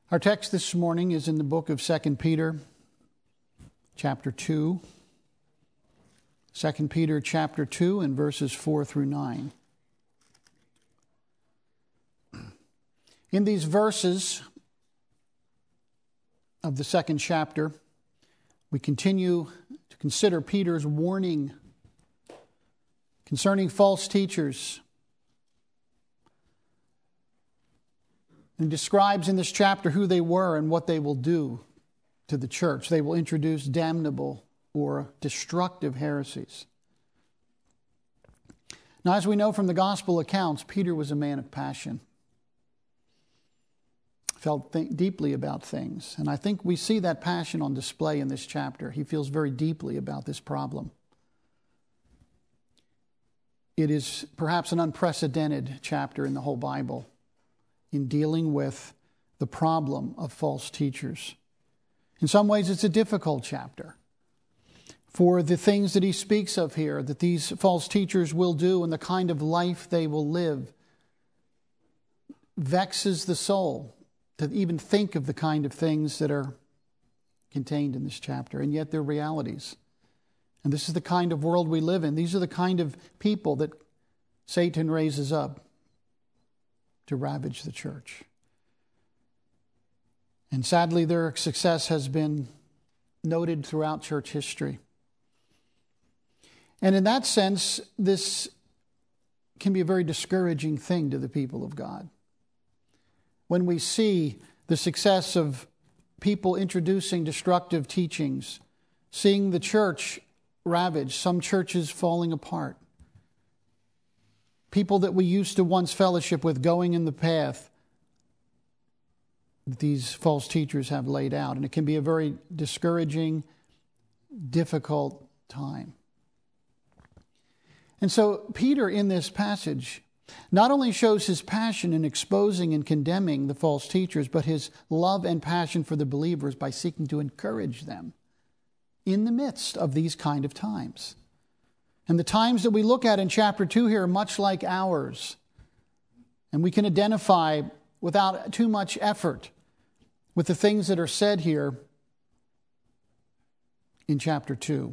Our text this morning is in the book of 2 Peter, chapter 2. 2 Peter, chapter 2, and verses 4 through 9. In these verses of the second chapter, we continue to consider Peter's warning concerning false teachers. And describes in this chapter who they were and what they will do to the church. They will introduce damnable or destructive heresies. Now, as we know from the gospel accounts, Peter was a man of passion. Felt deeply about things. And I think we see that passion on display in this chapter. He feels very deeply about this problem. It is perhaps an unprecedented chapter in the whole Bible in dealing with the problem of false teachers. In some ways, it's a difficult chapter. For the things that he speaks of here, that these false teachers will do and the kind of life they will live, vexes the soul to even think of the kind of things that are contained in this chapter. And yet they're realities. And this is the kind of world we live in. These are the kind of people that Satan raises up to ravage the church. And sadly, their success has been noted throughout church history. And in that sense, this can be a very discouraging thing to the people of God. When we see the success of people introducing destructive teachings, seeing the church ravaged, some churches falling apart, people that we used to once fellowship with going in the path that these false teachers have laid out. And it can be a very discouraging, difficult time. And so Peter in this passage not only shows his passion in exposing and condemning the false teachers, but his love and passion for the believers by seeking to encourage them in the midst of these kind of times. And the times that we look at in chapter 2 here are much like ours. And we can identify without too much effort with the things that are said here in chapter 2.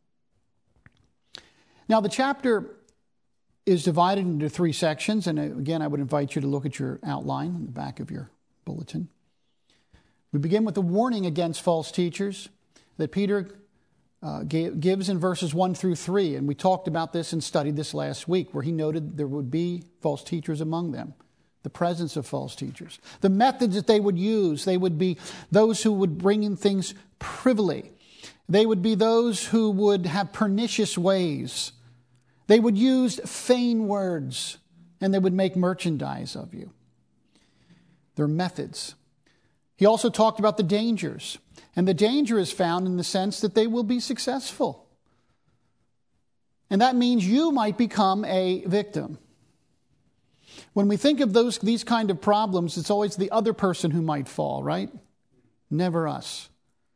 Now, the chapter is divided into 3 sections. And again, I would invite you to look at your outline in the back of your bulletin. We begin with the warning against false teachers that Peter gives in verses 1 through 3. And we talked about this and studied this last week, where he noted there would be false teachers among them, the presence of false teachers. The methods that they would use, they would be those who would bring in things privily. They would be those who would have pernicious ways. They would use vain words, and they would make merchandise of you. Their methods. He also talked about the dangers. And the danger is found in the sense that they will be successful. And that means you might become a victim. When we think of these kind of problems, it's always the other person who might fall, right? Never us.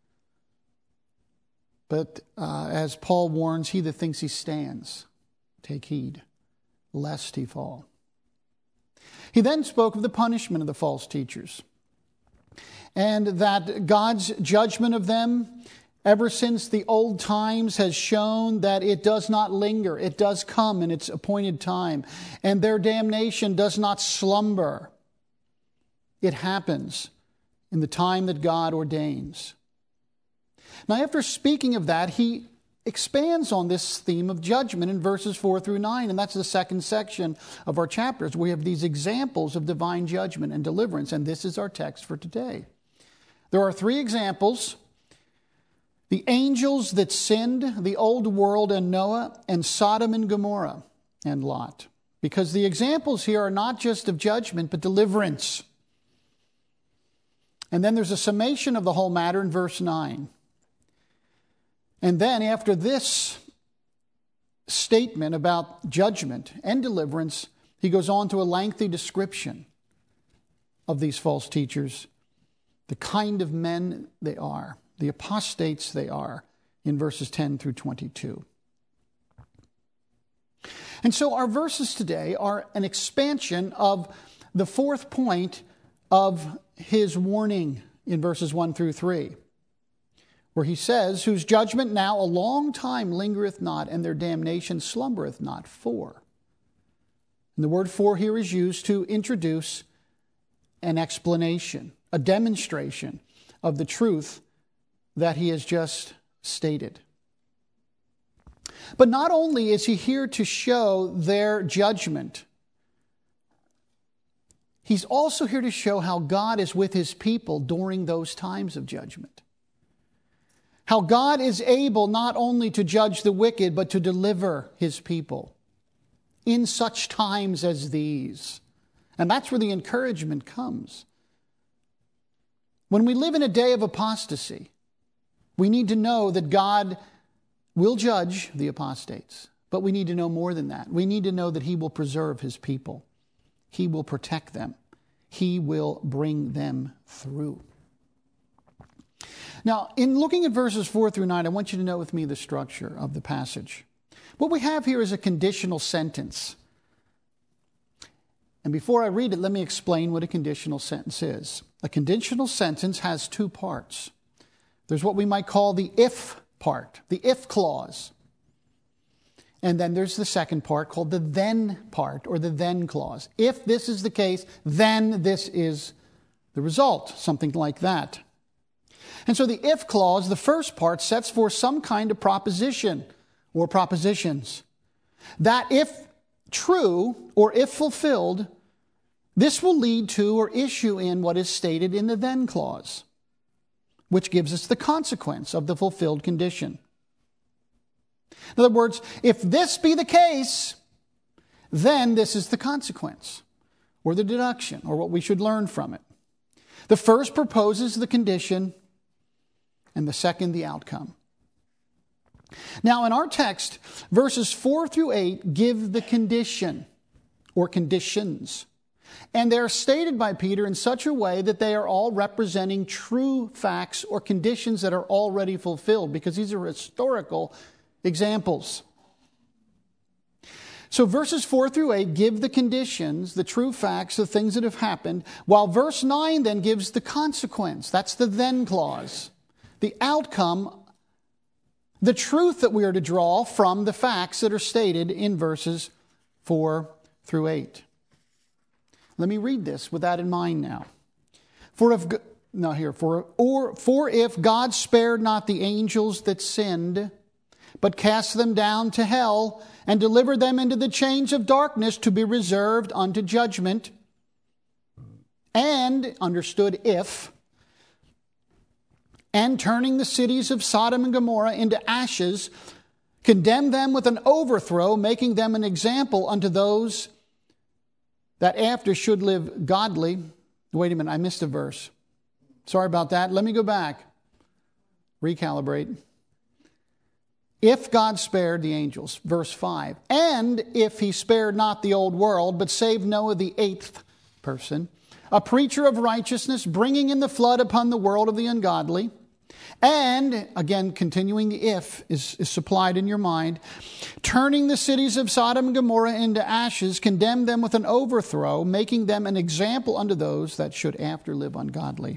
But as Paul warns, he that thinks he stands, take heed, lest he fall. He then spoke of the punishment of the false teachers, and that God's judgment of them ever since the old times has shown that it does not linger. It does come in its appointed time. And their damnation does not slumber. It happens in the time that God ordains. Now, after speaking of that, he expands on this theme of judgment in verses 4 through 9. And that's the second section of our chapters. We have these examples of divine judgment and deliverance. And this is our text for today. There are 3 examples: the angels that sinned, the old world and Noah, and Sodom and Gomorrah and Lot. Because the examples here are not just of judgment, but deliverance. And then there's a summation of the whole matter in verse 9. And then after this statement about judgment and deliverance, he goes on to a lengthy description of these false teachers, the kind of men they are, the apostates they are, in verses 10 through 22. And so our verses today are an expansion of the fourth point of his warning in verses 1 through 3, where he says, whose judgment now a long time lingereth not, and their damnation slumbereth not. For. And the word for here is used to introduce an explanation, a demonstration of the truth that he has just stated. But not only is he here to show their judgment, he's also here to show how God is with his people during those times of judgment. How God is able not only to judge the wicked, but to deliver his people in such times as these. And that's where the encouragement comes. When we live in a day of apostasy, we need to know that God will judge the apostates. But we need to know more than that. We need to know that he will preserve his people. He will protect them. He will bring them through. Now, in looking at verses 4 through 9, I want you to note with me the structure of the passage. What we have here is a conditional sentence. And before I read it, let me explain what a conditional sentence is. A conditional sentence has two parts. There's what we might call the if part, the if clause. And then there's the second part called the then part, or the then clause. If this is the case, then this is the result, something like that. And so the if clause, the first part, sets forth some kind of proposition or propositions. That if true or if fulfilled, this will lead to or issue in what is stated in the then clause, which gives us the consequence of the fulfilled condition. In other words, if this be the case, then this is the consequence, or the deduction, or what we should learn from it. The first proposes the condition, and the second the outcome. Now, in our text, verses 4 through 8 give the condition, or conditions. And they're stated by Peter in such a way that they are all representing true facts or conditions that are already fulfilled, because these are historical examples. So verses 4 through 8 give the conditions, the true facts, the things that have happened, while verse 9 then gives the consequence. That's the then clause. The outcome, the truth that we are to draw from the facts that are stated in verses 4 through 8. Let me read this with that in mind now. For if God spared not the angels that sinned, but cast them down to hell, and delivered them into the chains of darkness to be reserved unto judgment, and, understood if, and turning the cities of Sodom and Gomorrah into ashes, condemned them with an overthrow, making them an example unto those that after should live godly. Wait a minute, I missed a verse. Sorry about that. Let me go back. Recalibrate. If God spared the angels, verse 5, and if he spared not the old world, but saved Noah the eighth person, a preacher of righteousness, bringing in the flood upon the world of the ungodly, and, again, continuing the if is supplied in your mind, turning the cities of Sodom and Gomorrah into ashes, condemned them with an overthrow, making them an example unto those that should after live ungodly.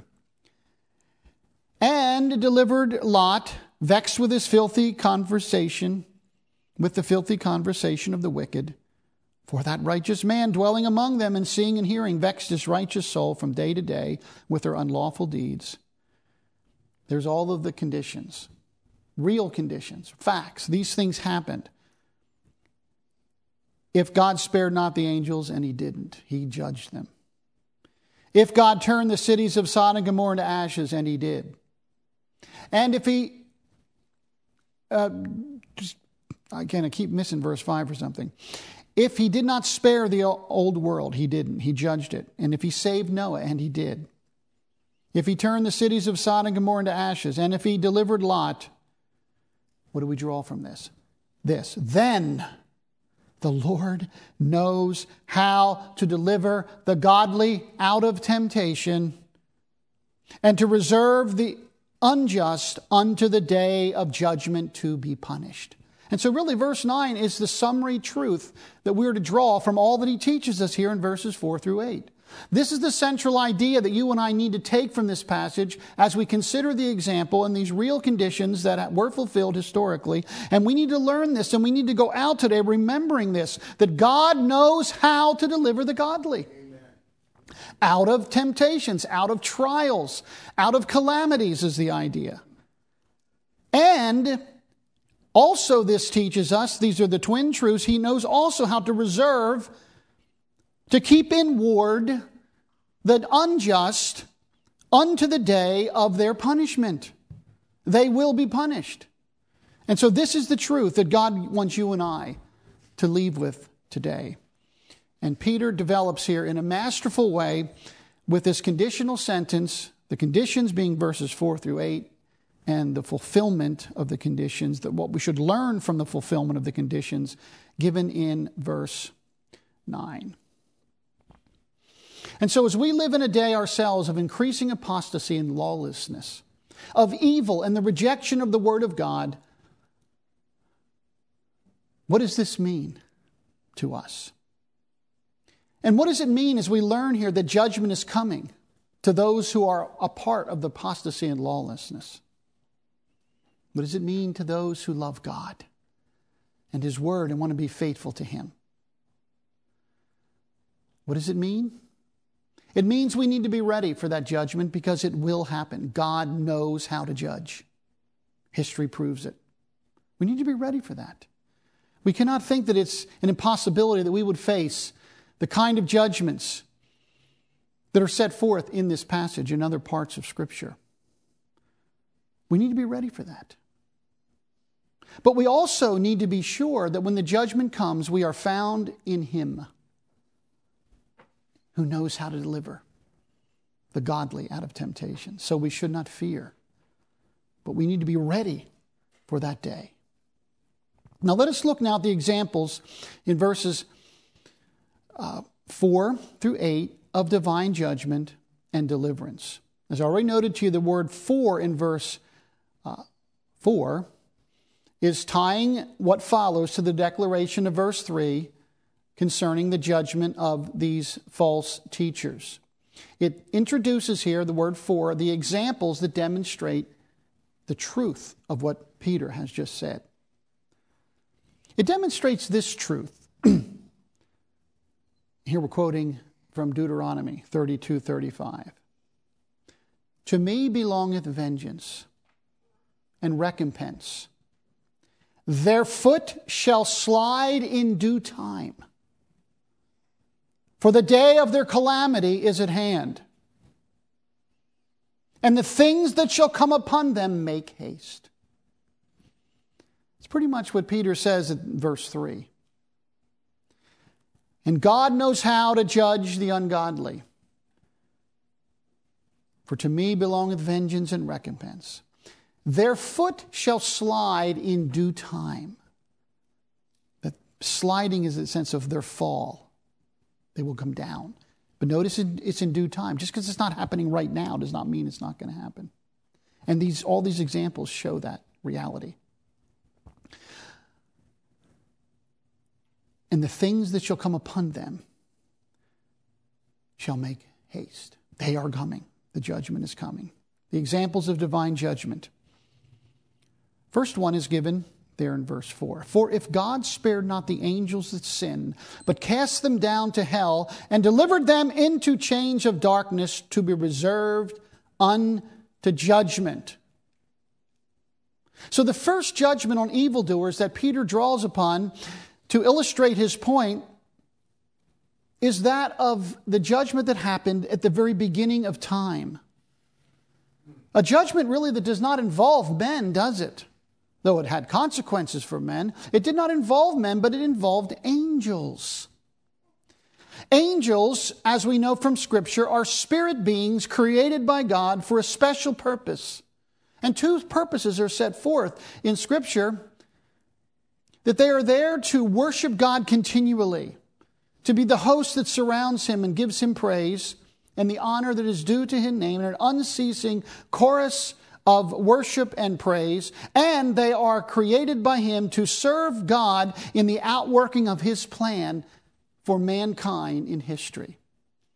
And delivered Lot, vexed with his filthy conversation, with the filthy conversation of the wicked. For that righteous man dwelling among them and seeing and hearing vexed his righteous soul from day to day with their unlawful deeds. There's all of the conditions, real conditions, facts. These things happened. If God spared not the angels, and he didn't, he judged them. If God turned the cities of Sodom and Gomorrah into ashes, and he did. And if he, I keep missing verse 5 or something. If he did not spare the old world, he didn't. He judged it. And if he saved Noah, and he did. If he turned the cities of Sodom and Gomorrah into ashes, and if he delivered Lot, what do we draw from this? Then the Lord knows how to deliver the godly out of temptation and to reserve the unjust unto the day of judgment to be punished. And so really verse 9 is the summary truth that we're to draw from all that he teaches us here in verses 4 through 8. This is the central idea that you and I need to take from this passage as we consider the example and these real conditions that were fulfilled historically. And we need to learn this, and we need to go out today remembering this, that God knows how to deliver the godly. Amen. Out of temptations, out of trials, out of calamities is the idea. And also this teaches us, these are the twin truths, He knows also how to reserve, to keep in ward the unjust unto the day of their punishment. They will be punished. And so this is the truth that God wants you and I to leave with today. And Peter develops here in a masterful way with this conditional sentence, the conditions being verses 4 through 8, and the fulfillment of the conditions, that what we should learn from the fulfillment of the conditions given in verse 9. And so as we live in a day ourselves of increasing apostasy and lawlessness, of evil and the rejection of the Word of God, what does this mean to us? And what does it mean as we learn here that judgment is coming to those who are a part of the apostasy and lawlessness? What does it mean to those who love God and His Word and want to be faithful to Him? What does it mean? It means we need to be ready for that judgment because it will happen. God knows how to judge. History proves it. We need to be ready for that. We cannot think that it's an impossibility that we would face the kind of judgments that are set forth in this passage and other parts of Scripture. We need to be ready for that. But we also need to be sure that when the judgment comes, we are found in Him, who knows how to deliver the godly out of temptation. So we should not fear, but we need to be ready for that day. Now let us look now at the examples in verses 4 through 8 of divine judgment and deliverance. As I already noted to you, the word for in verse 4 is tying what follows to the declaration of verse 3 concerning the judgment of these false teachers. It introduces here, the word for, the examples that demonstrate the truth of what Peter has just said. It demonstrates this truth. Here we're quoting from Deuteronomy 32:35. To me belongeth vengeance and recompense. Their foot shall slide in due time. For the day of their calamity is at hand. And the things that shall come upon them make haste. It's pretty much what Peter says in verse 3. And God knows how to judge the ungodly. For to me belongeth vengeance and recompense. Their foot shall slide in due time. That sliding is the sense of their fall. They will come down. But notice it's in due time. Just because it's not happening right now does not mean it's not going to happen. And all these examples show that reality. And the things that shall come upon them shall make haste. They are coming. The judgment is coming. The examples of divine judgment. First one is given there in verse 4. For if God spared not the angels that sinned, but cast them down to hell, and delivered them into chains of darkness to be reserved unto judgment. So the first judgment on evildoers that Peter draws upon to illustrate his point is that of the judgment that happened at the very beginning of time. A judgment really that does not involve men, does it? Though it had consequences for men, it did not involve men, but it involved angels. Angels, as we know from Scripture, are spirit beings created by God for a special purpose. And two purposes are set forth in Scripture: that they are there to worship God continually, to be the host that surrounds Him and gives Him praise and the honor that is due to His name, and an unceasing chorus of worship and praise, and they are created by Him to serve God in the outworking of His plan for mankind in history.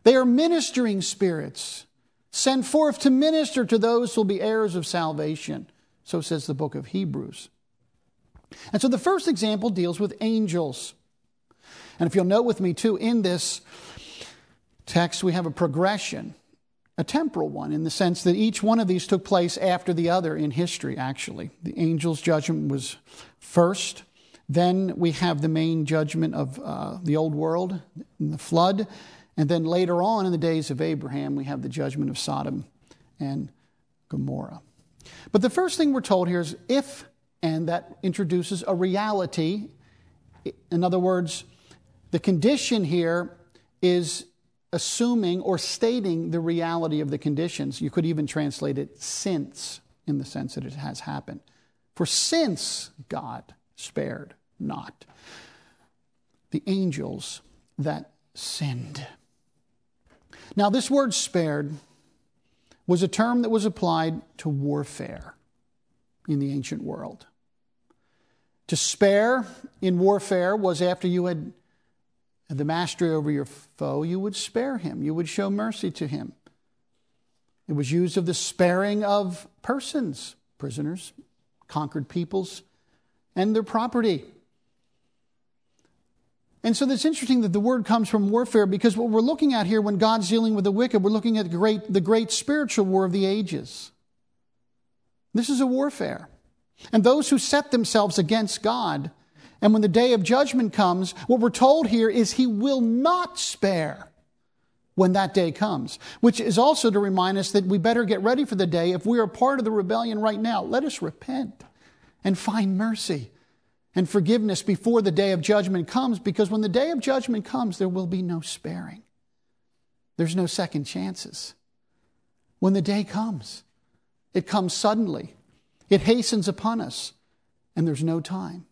They are ministering spirits, sent forth to minister to those who will be heirs of salvation. So says the book of Hebrews. And so the first example deals with angels. And if you'll note with me too, in this text we have a progression, a temporal one, in the sense that each one of these took place after the other in history, actually. The angel's judgment was first. Then we have the main judgment of the old world in the flood. And then later on in the days of Abraham, we have the judgment of Sodom and Gomorrah. But the first thing we're told here is if, and that introduces a reality. In other words, the condition here is assuming or stating the reality of the conditions. You could even translate it since, in the sense that it has happened. For since God spared not the angels that sinned. Now, this word spared was a term that was applied to warfare in the ancient world. To spare in warfare was after you had the mastery over your foe, you would spare him. You would show mercy to him. It was used of the sparing of persons, prisoners, conquered peoples, and their property. And so it's interesting that the word comes from warfare, because what we're looking at here when God's dealing with the wicked, we're looking at the great spiritual war of the ages. This is a warfare. And those who set themselves against God, and when the day of judgment comes, what we're told here is he will not spare when that day comes, which is also to remind us that we better get ready for the day. If we are part of the rebellion right now, let us repent and find mercy and forgiveness before the day of judgment comes, because when the day of judgment comes, there will be no sparing. There's no second chances. When the day comes, it comes suddenly. It hastens upon us, and there's no time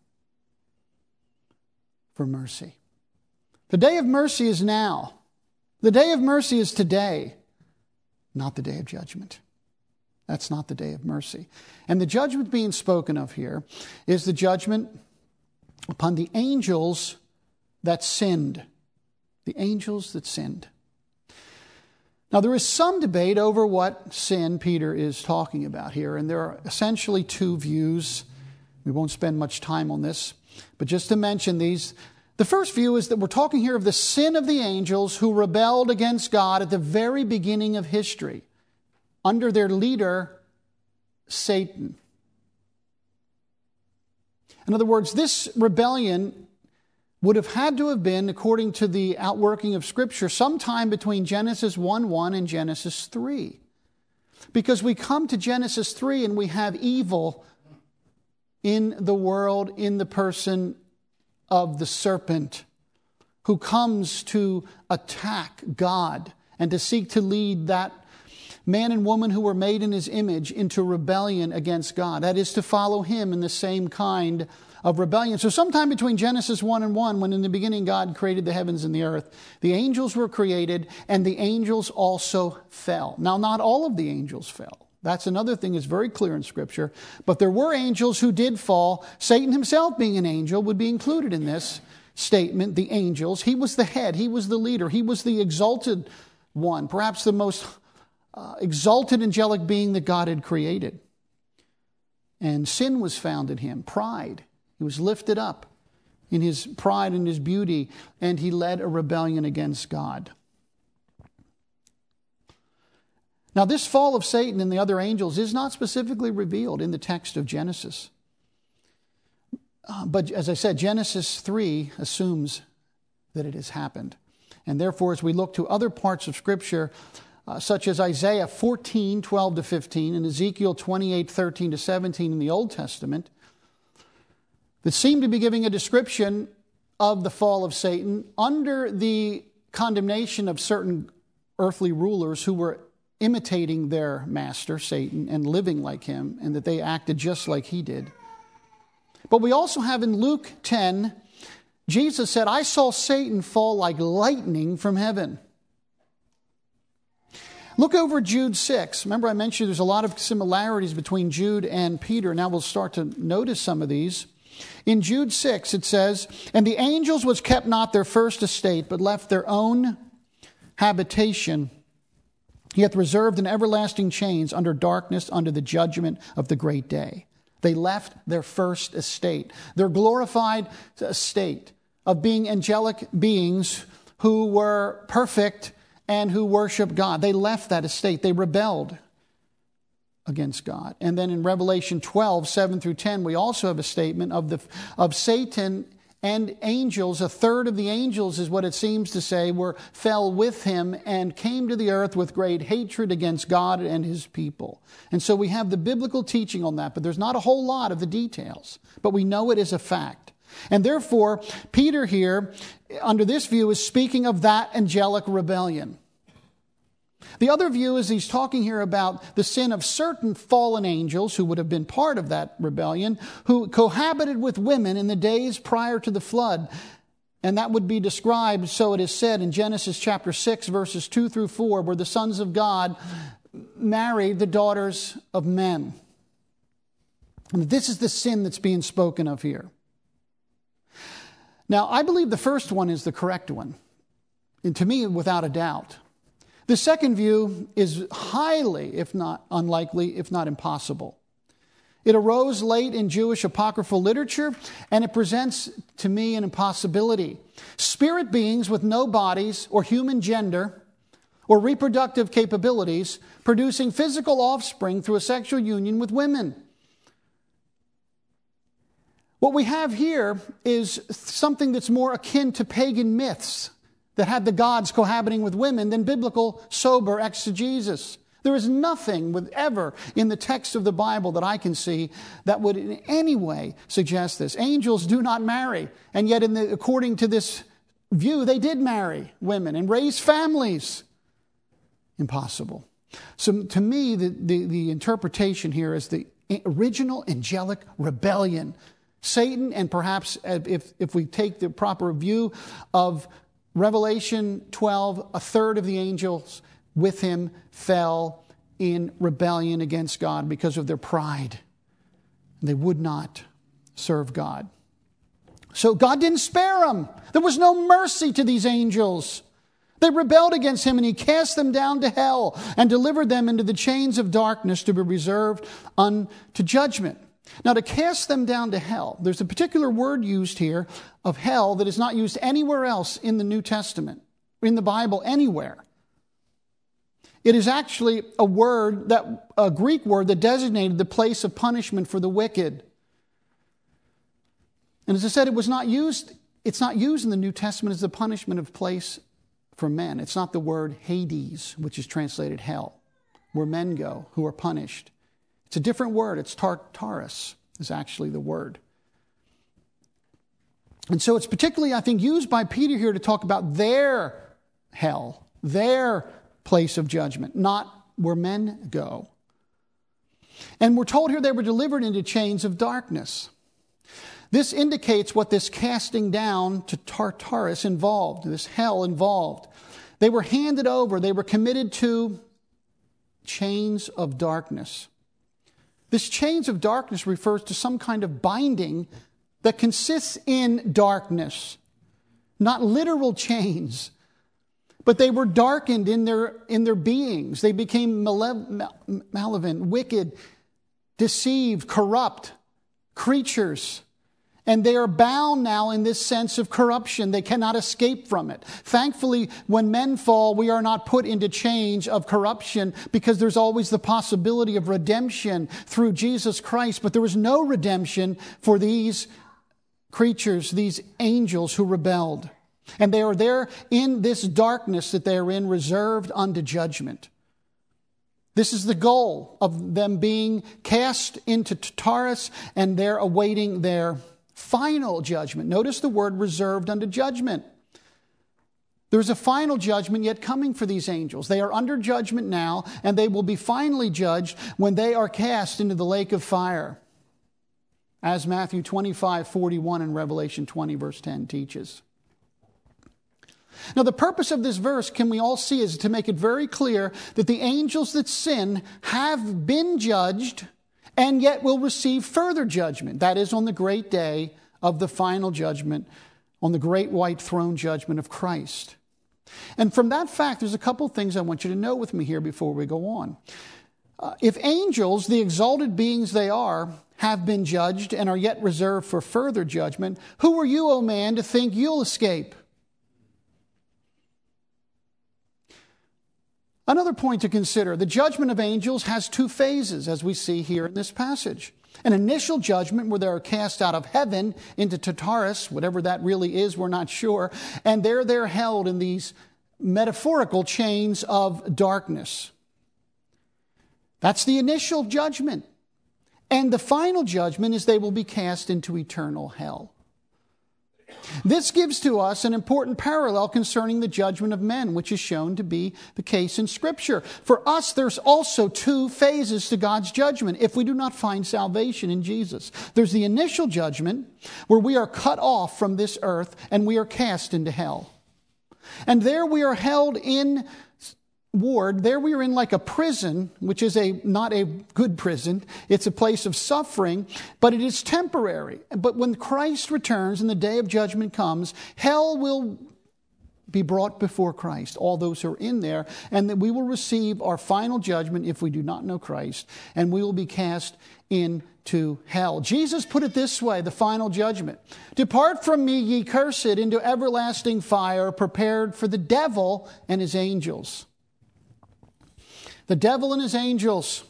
for mercy. The day of mercy is now. The day of mercy is today, not the day of judgment. That's not the day of mercy. And the judgment being spoken of here is the judgment upon the angels that sinned. The angels that sinned. Now, there is some debate over what sin Peter is talking about here, and there are essentially two views. We won't spend much time on this, but just to mention these. The first view is that we're talking here of the sin of the angels who rebelled against God at the very beginning of history, under their leader, Satan. In other words, this rebellion would have had to have been, according to the outworking of Scripture, sometime between Genesis 1:1 and Genesis 3. Because we come to Genesis 3 and we have evil in the world, in the person of the serpent, who comes to attack God and to seek to lead that man and woman who were made in his image into rebellion against God. That is, to follow him in the same kind of rebellion. So sometime between Genesis 1 and 1, when in the beginning God created the heavens and the earth, the angels were created, and the angels also fell. Now, not all of the angels fell. That's another thing that's very clear in Scripture. But there were angels who did fall. Satan himself, being an angel, would be included in this statement, the angels. He was the head. He was the leader. He was the exalted one, perhaps the most exalted angelic being that God had created. And sin was found in him, pride. He was lifted up in his pride and his beauty, and he led a rebellion against God. Now, this fall of Satan and the other angels is not specifically revealed in the text of Genesis. But as I said, Genesis 3 assumes that it has happened. And therefore, as we look to other parts of Scripture, such as Isaiah 14:12-15 and Ezekiel 28:13-17 in the Old Testament, that seem to be giving a description of the fall of Satan under the condemnation of certain earthly rulers who were imitating their master, Satan, and living like him, and that they acted just like he did. But we also have in Luke 10, Jesus said, "I saw Satan fall like lightning from heaven." Look over Jude 6. Remember I mentioned there's a lot of similarities between Jude and Peter. Now we'll start to notice some of these. In Jude 6 it says, "And the angels which kept not their first estate, but left their own habitation, he hath reserved in everlasting chains under darkness, under the judgment of the great day. They left their first estate, their glorified estate of being angelic beings who were perfect and who worship God. They left that estate. They rebelled against God. And then in Revelation 12, 7 through 10, we also have a statement of Satan and angels. A third of the angels is what it seems to say fell with him and came to the earth with great hatred against God and his people. And so we have the biblical teaching on that, but there's not a whole lot of the details. But we know it is a fact. And therefore, Peter here, under this view, is speaking of that angelic rebellion. The other view is he's talking here about the sin of certain fallen angels who would have been part of that rebellion, who cohabited with women in the days prior to the flood. And that would be described, so it is said, in Genesis chapter 6, verses 2 through 4, where the sons of God married the daughters of men. And this is the sin that's being spoken of here. Now, I believe the first one is the correct one, and to me, without a doubt. The second view is highly, if not unlikely, if not impossible. It arose late in Jewish apocryphal literature, and it presents to me an impossibility. Spirit beings with no bodies or human gender or reproductive capabilities producing physical offspring through a sexual union with women. What we have here is something that's more akin to pagan myths that had the gods cohabiting with women than biblical, sober exegesis. There is nothing ever in the text of the Bible that I can see that would in any way suggest this. Angels do not marry, and yet according to this view, they did marry women and raise families. Impossible. So to me, the interpretation here is the original angelic rebellion. Satan, and perhaps if we take the proper view of Revelation 12, a third of the angels with him fell in rebellion against God because of their pride. They would not serve God. So God didn't spare them. There was no mercy to these angels. They rebelled against him, and he cast them down to hell and delivered them into the chains of darkness to be reserved unto judgment. Now, to cast them down to hell, there's a particular word used here of hell that is not used anywhere else in the New Testament, in the Bible, anywhere. It is actually a Greek word that designated the place of punishment for the wicked. And as I said, it's not used in the New Testament as the punishment of place for men. It's not the word Hades, which is translated hell, where men go who are punished. It's a different word. It's Tartarus is actually the word. And so it's particularly, I think, used by Peter here to talk about their hell, their place of judgment, not where men go. And we're told here they were delivered into chains of darkness. This indicates what this casting down to Tartarus involved, this hell involved. They were handed over, they were committed to chains of darkness. This chains of darkness refers to some kind of binding that consists in darkness. Not literal chains, but they were darkened in their beings. They became malevolent, wicked, deceived, corrupt creatures. And they are bound now in this sense of corruption. They cannot escape from it. Thankfully, when men fall, we are not put into chains of corruption because there's always the possibility of redemption through Jesus Christ. But there was no redemption for these creatures, these angels who rebelled. And they are there in this darkness that they are in, reserved unto judgment. This is the goal of them being cast into Tartarus, and they're awaiting their final judgment. Notice the word reserved unto judgment. There's a final judgment yet coming for these angels. They are under judgment now, and they will be finally judged when they are cast into the lake of fire, as Matthew 25:41 and Revelation 20 verse 10 teaches. Now, the purpose of this verse, can we all see, is to make it very clear that the angels that sin have been judged and yet will receive further judgment. That is on the great day of the final judgment, on the great white throne judgment of Christ. And from that fact, there's a couple things I want you to know with me here before we go on. If angels, the exalted beings they are, have been judged and are yet reserved for further judgment, who are you, O man, to think you'll escape? Another point to consider, the judgment of angels has two phases, as we see here in this passage. An initial judgment where they are cast out of heaven into Tartarus, whatever that really is, we're not sure, and there they're held in these metaphorical chains of darkness. That's the initial judgment. And the final judgment is they will be cast into eternal hell. This gives to us an important parallel concerning the judgment of men, which is shown to be the case in Scripture. For us, there's also two phases to God's judgment if we do not find salvation in Jesus. There's the initial judgment where we are cut off from this earth and we are cast into hell. And there we are held in ward. There we are in like a prison, which is not a good prison. It's a place of suffering, but it is temporary. But when Christ returns and the day of judgment comes, hell will be brought before Christ, all those who are in there, and that we will receive our final judgment if we do not know Christ, and we will be cast into hell. Jesus put it this way, the final judgment. Depart from me, ye cursed, into everlasting fire, prepared for the devil and his angels. The devil and his angels.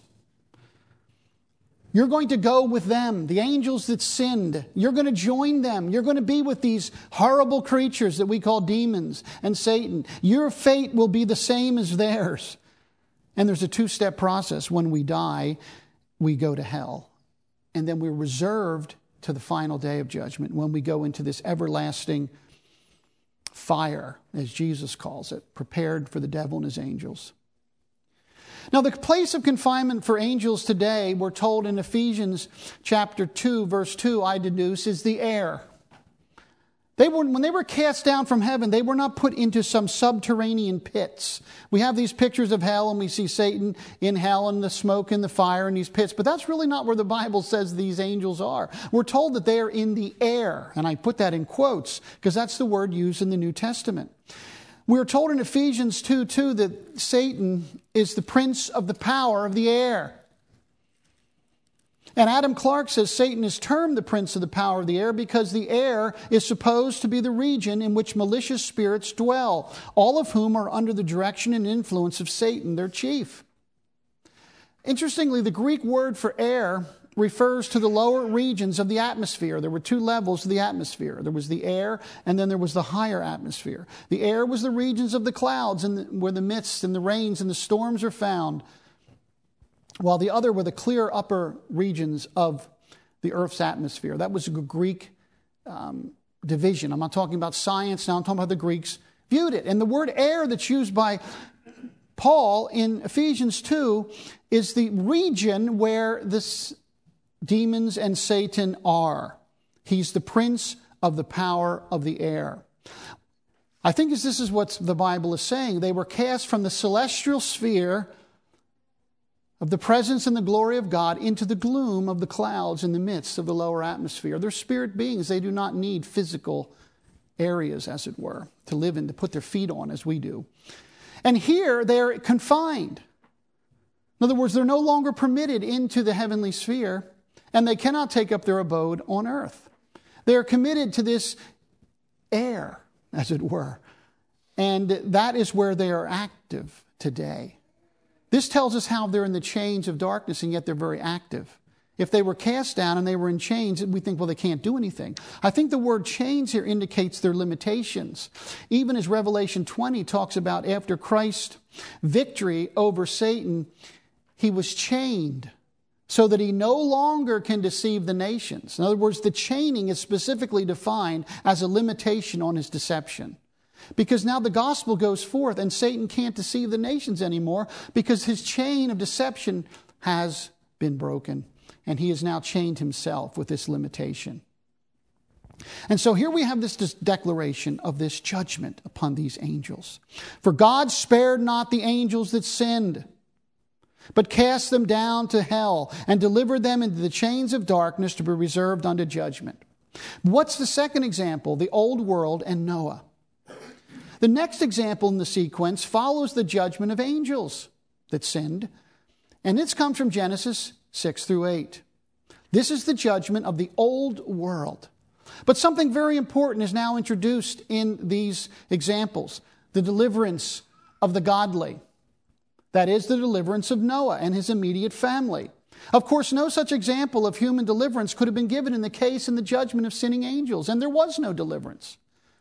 You're going to go with them, the angels that sinned. You're going to join them. You're going to be with these horrible creatures that we call demons and Satan. Your fate will be the same as theirs. And there's a two-step process. When we die, we go to hell. And then we're reserved to the final day of judgment when we go into this everlasting fire, as Jesus calls it, prepared for the devil and his angels. Now, the place of confinement for angels today, we're told in Ephesians chapter 2, verse 2, I deduce, is the air. When they were cast down from heaven, they were not put into some subterranean pits. We have these pictures of hell, and we see Satan in hell and the smoke and the fire and these pits. But that's really not where the Bible says these angels are. We're told that they are in the air. And I put that in quotes because that's the word used in the New Testament. We're told in Ephesians 2:2 that Satan is the prince of the power of the air. And Adam Clarke says Satan is termed the prince of the power of the air because the air is supposed to be the region in which malicious spirits dwell, all of whom are under the direction and influence of Satan, their chief. Interestingly, the Greek word for air refers to the lower regions of the atmosphere. There were two levels of the atmosphere. There was the air, and then there was the higher atmosphere. The air was the regions of the clouds and where the mists and the rains and the storms are found, while the other were the clear upper regions of the earth's atmosphere. That was a Greek division. I'm not talking about science now. I'm talking about how the Greeks viewed it. And the word air that's used by Paul in Ephesians 2 is the region where this demons and Satan are. He's the prince of the power of the air. I think this is what the Bible is saying. They were cast from the celestial sphere of the presence and the glory of God into the gloom of the clouds in the midst of the lower atmosphere. They're spirit beings. They do not need physical areas, as it were, to live in, to put their feet on as we do. And here they're confined. In other words, they're no longer permitted into the heavenly sphere, and they cannot take up their abode on earth. They are committed to this air, as it were. And that is where they are active today. This tells us how they're in the chains of darkness, and yet they're very active. If they were cast down and they were in chains, we think, well, they can't do anything. I think the word chains here indicates their limitations. Even as Revelation 20 talks about after Christ's victory over Satan, he was chained so that he no longer can deceive the nations. In other words, the chaining is specifically defined as a limitation on his deception. Because now the gospel goes forth and Satan can't deceive the nations anymore because his chain of deception has been broken. And he has now chained himself with this limitation. And so here we have this declaration of this judgment upon these angels. For God spared not the angels that sinned, but cast them down to hell and delivered them into the chains of darkness to be reserved unto judgment. What's the second example? The old world and Noah. The next example in the sequence follows the judgment of angels that sinned, and it's come from Genesis 6 through 8. This is the judgment of the old world. But something very important is now introduced in these examples. The deliverance of the godly. That is the deliverance of Noah and his immediate family. Of course, no such example of human deliverance could have been given in the case and the judgment of sinning angels. And there was no deliverance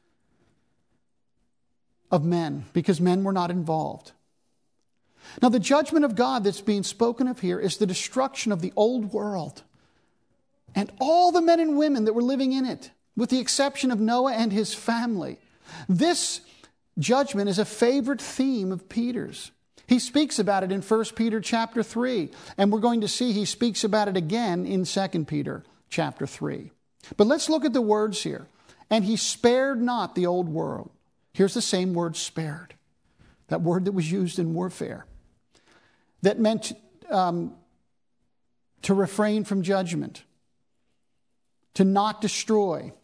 of men because men were not involved. Now, the judgment of God that's being spoken of here is the destruction of the old world and all the men and women that were living in it, with the exception of Noah and his family. This judgment is a favorite theme of Peter's. He speaks about it in 1 Peter chapter 3, and we're going to see he speaks about it again in 2 Peter chapter 3. But let's look at the words here. And he spared not the old world. Here's the same word, spared. That word that was used in warfare. That meant to refrain from judgment, to not destroy,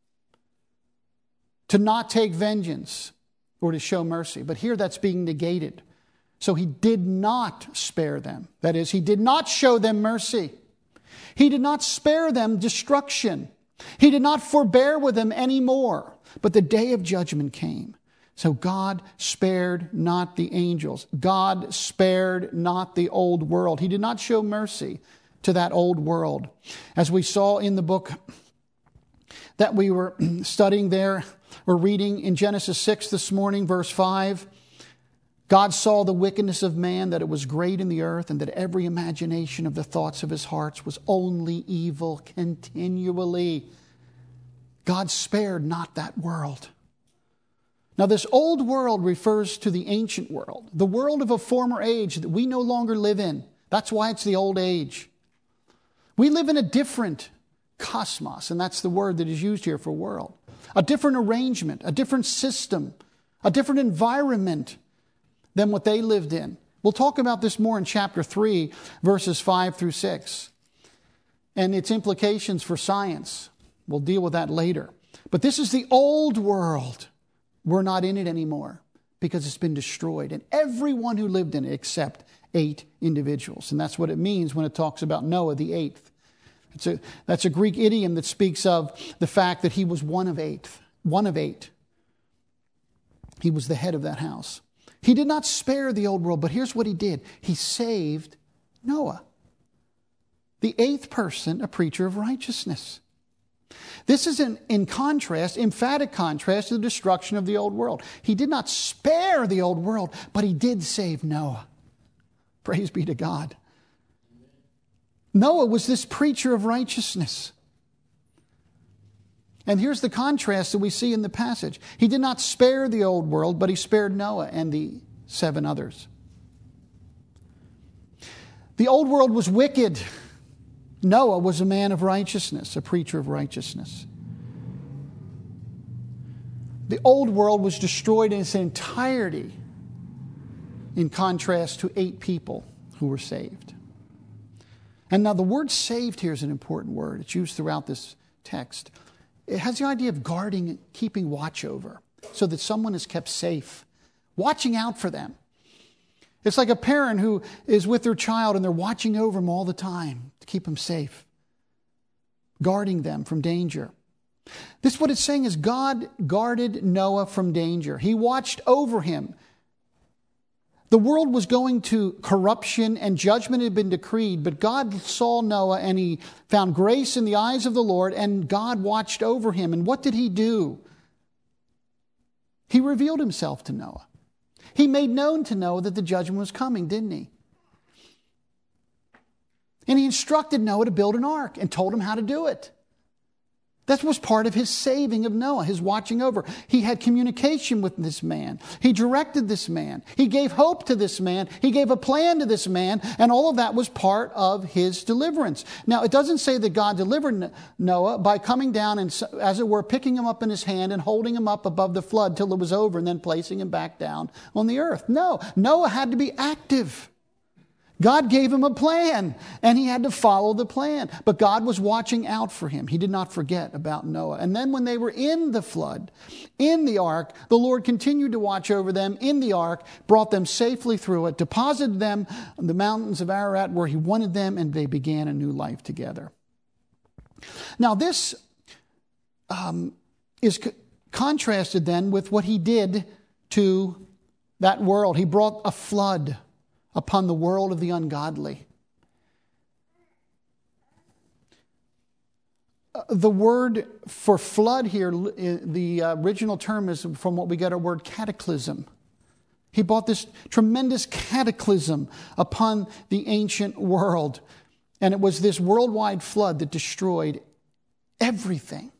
to not take vengeance, or to show mercy. But here that's being negated. So he did not spare them. That is, he did not show them mercy. He did not spare them destruction. He did not forbear with them anymore. But the day of judgment came. So God spared not the angels. God spared not the old world. He did not show mercy to that old world. As we saw in the book that we were studying there, or reading in Genesis 6 this morning, verse 5, God saw the wickedness of man, that it was great in the earth, and that every imagination of the thoughts of his hearts was only evil continually. God spared not that world. Now, this old world refers to the ancient world, the world of a former age that we no longer live in. That's why it's the old age. We live in a different cosmos, and that's the word that is used here for world. A different arrangement, a different system, a different environment than what they lived in. We'll talk about this more in chapter 3, verses 5 through 6, and its implications for science. We'll deal with that later. But this is the old world. We're not in it anymore because it's been destroyed, and everyone who lived in it except 8 individuals. And that's what it means when it talks about Noah, the 8th. That's a Greek idiom that speaks of the fact that he was one of 8. He was the head of that house. He did not spare the old world, but here's what he did. He saved Noah, the 8th person, a preacher of righteousness. This is in contrast, emphatic contrast to the destruction of the old world. He did not spare the old world, but he did save Noah. Praise be to God. Noah was this preacher of righteousness. And here's the contrast that we see in the passage. He did not spare the old world, but he spared Noah and the 7 others. The old world was wicked. Noah was a man of righteousness, a preacher of righteousness. The old world was destroyed in its entirety, in contrast to 8 people who were saved. And now the word saved here is an important word. It's used throughout this text. It has the idea of guarding, keeping watch over, so that someone is kept safe, watching out for them. It's like a parent who is with their child and they're watching over them all the time to keep them safe, guarding them from danger. This, what it's saying is God guarded Noah from danger. He watched over him. The world was going to corruption and judgment had been decreed, but God saw Noah and he found grace in the eyes of the Lord, and God watched over him. And what did he do? He revealed himself to Noah. He made known to Noah that the judgment was coming, didn't he? And he instructed Noah to build an ark and told him how to do it. That was part of his saving of Noah, his watching over. He had communication with this man. He directed this man. He gave hope to this man. He gave a plan to this man. And all of that was part of his deliverance. Now, it doesn't say that God delivered Noah by coming down and, as it were, picking him up in his hand and holding him up above the flood till it was over and then placing him back down on the earth. No, Noah had to be active. God gave him a plan, and he had to follow the plan. But God was watching out for him. He did not forget about Noah. And then when they were in the flood, in the ark, the Lord continued to watch over them in the ark, brought them safely through it, deposited them on the mountains of Ararat where he wanted them, and they began a new life together. Now this is contrasted then with what he did to that world. He brought a flood upon the world of the ungodly. The word for flood here, the original term is from what we get our word cataclysm. He brought this tremendous cataclysm upon the ancient world. And it was this worldwide flood that destroyed everything.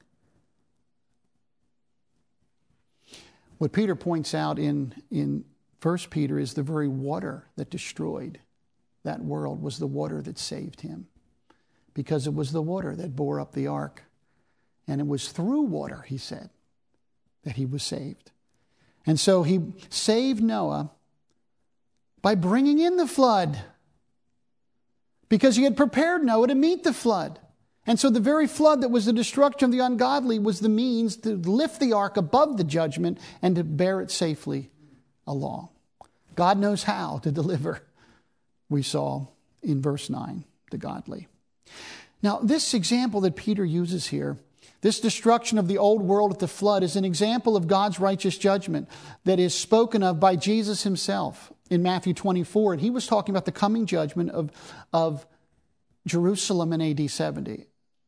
What Peter points out in 1 Peter is the very water that destroyed that world was the water that saved him. Because it was the water that bore up the ark. And it was through water, he said, that he was saved. And so he saved Noah by bringing in the flood. Because he had prepared Noah to meet the flood. And so the very flood that was the destruction of the ungodly was the means to lift the ark above the judgment and to bear it safely along. God knows how to deliver, we saw in verse 9, the godly. Now, this example that Peter uses here, this destruction of the old world at the flood, is an example of God's righteous judgment that is spoken of by Jesus himself in Matthew 24. And he was talking about the coming judgment of Jerusalem in AD 70.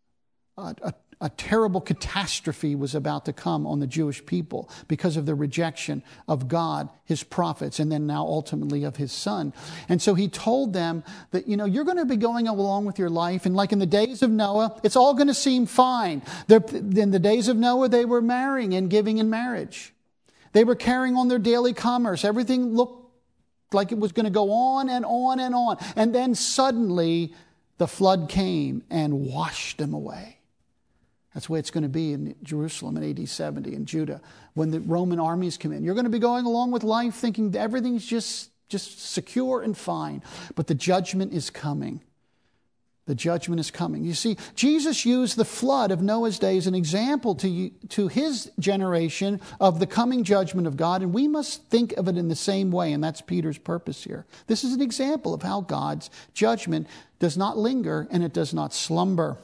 A terrible catastrophe was about to come on the Jewish people because of the rejection of God, his prophets, and then now ultimately of his son. And so he told them that, you're going to be going along with your life. And like in the days of Noah, it's all going to seem fine. In the days of Noah, they were marrying and giving in marriage. They were carrying on their daily commerce. Everything looked like it was going to go on and on and on. And then suddenly the flood came and washed them away. That's the way it's going to be in Jerusalem in AD 70 in Judah when the Roman armies come in. You're going to be going along with life thinking everything's just secure and fine. But the judgment is coming. The judgment is coming. You see, Jesus used the flood of Noah's day as an example to his generation of the coming judgment of God. And we must think of it in the same way. And that's Peter's purpose here. This is an example of how God's judgment does not linger and it does not slumber.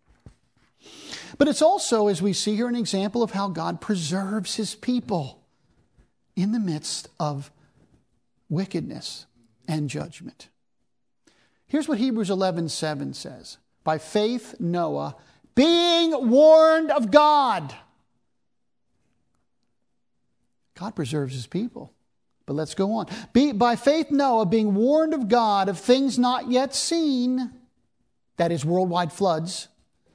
But it's also, as we see here, an example of how God preserves his people in the midst of wickedness and judgment. Here's what Hebrews 11:7 says. By faith, Noah, being warned of God. God preserves his people. But let's go on. By faith, Noah, being warned of God of things not yet seen, that is worldwide floods,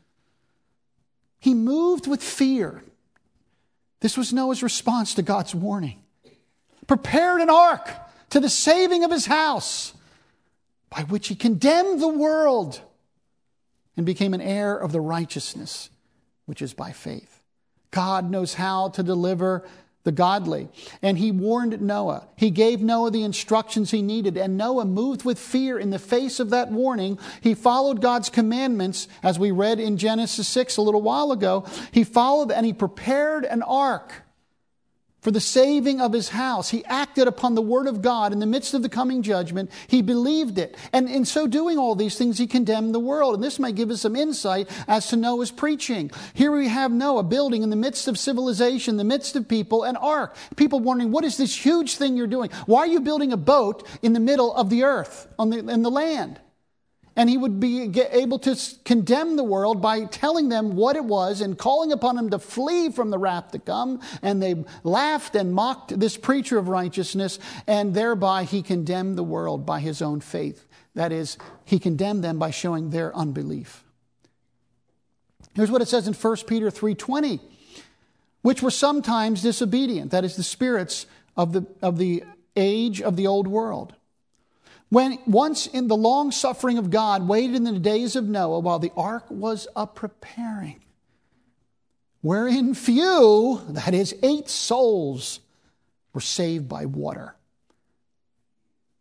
he moved with fear. This was Noah's response to God's warning. Prepared an ark to the saving of his house, by which he condemned the world and became an heir of the righteousness, which is by faith. God knows how to deliver the godly. And he warned Noah. He gave Noah the instructions he needed. And Noah moved with fear in the face of that warning. He followed God's commandments, as we read in Genesis 6 a little while ago. He followed and he prepared an ark for the saving of his house. He acted upon the word of God in the midst of the coming judgment. He believed it. And in so doing all these things, he condemned the world. And this might give us some insight as to Noah's preaching. Here we have Noah building in the midst of civilization, in the midst of people, an ark. People wondering, what is this huge thing you're doing? Why are you building a boat in the middle of the earth, in the land? And he would be able to condemn the world by telling them what it was and calling upon them to flee from the wrath to come. And they laughed and mocked this preacher of righteousness, and thereby he condemned the world by his own faith. That is, he condemned them by showing their unbelief. Here's what it says in 1 Peter 3:20, which were sometimes disobedient. That is, the spirits of the age of the old world. When once in the long suffering of God waited in the days of Noah while the ark was a-preparing, wherein few, that is 8 souls, were saved by water.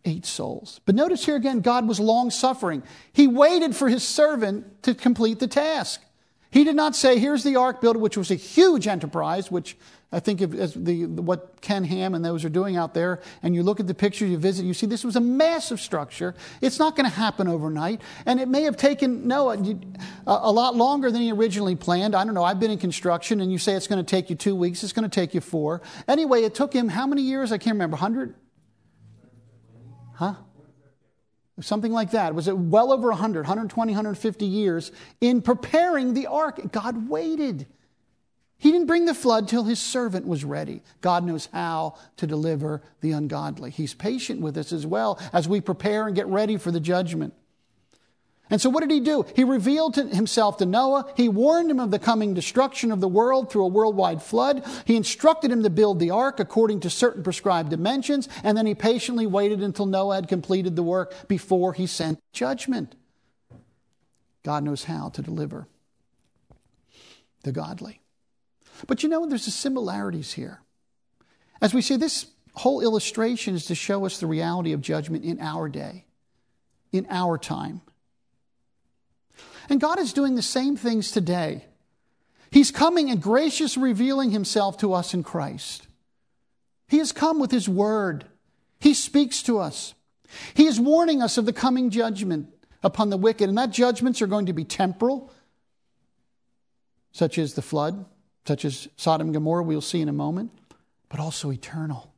8 souls. But notice here again, God was long-suffering. He waited for his servant to complete the task. He did not say, here's the ark builder, which was a huge enterprise, which I think of as what Ken Ham and those are doing out there, and you look at the pictures you visit, you see this was a massive structure. It's not going to happen overnight, and it may have taken Noah a lot longer than he originally planned. I don't know, I've been in construction, and you say it's going to take you 2 weeks, it's going to take you 4. Anyway, it took him how many years? I can't remember, 100? Huh? Something like that. Was it well over 100, 120, 150 years in preparing the ark? God waited. He didn't bring the flood till his servant was ready. God knows how to deliver the ungodly. He's patient with us as well as we prepare and get ready for the judgment. And so what did he do? He revealed himself to Noah. He warned him of the coming destruction of the world through a worldwide flood. He instructed him to build the ark according to certain prescribed dimensions. And then he patiently waited until Noah had completed the work before he sent judgment. God knows how to deliver the godly. But there's the similarities here. As we see, this whole illustration is to show us the reality of judgment in our day, in our time. And God is doing the same things today. He's coming and graciously revealing himself to us in Christ. He has come with his word. He speaks to us. He is warning us of the coming judgment upon the wicked. And that judgments are going to be temporal, such as the flood, such as Sodom and Gomorrah, we'll see in a moment, but also eternal.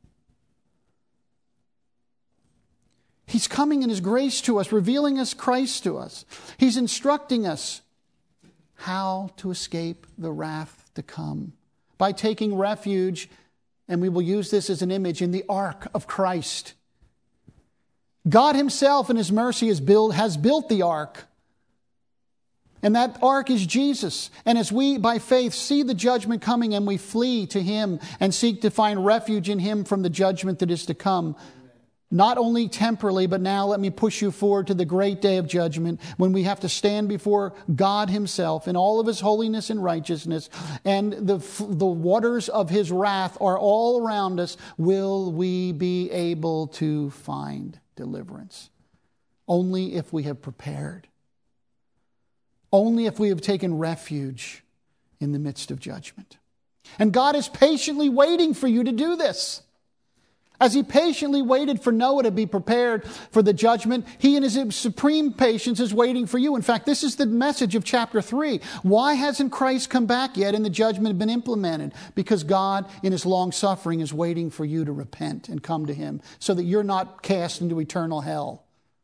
He's coming in his grace to us, revealing us Christ to us. He's instructing us how to escape the wrath to come by taking refuge, and we will use this as an image, in the ark of Christ. God himself in his mercy has built the ark. And that ark is Jesus. And as we, by faith, see the judgment coming and we flee to him and seek to find refuge in him from the judgment that is to come, not only temporally, but now let me push you forward to the great day of judgment when we have to stand before God himself in all of his holiness and righteousness, and the waters of his wrath are all around us. Will we be able to find deliverance? Only if we have prepared. Only if we have taken refuge in the midst of judgment. And God is patiently waiting for you to do this. As he patiently waited for Noah to be prepared for the judgment, he in his supreme patience is waiting for you. In fact, this is the message of chapter 3. Why hasn't Christ come back yet and the judgment been implemented? Because God, in his long suffering, is waiting for you to repent and come to him so that you're not cast into eternal hell.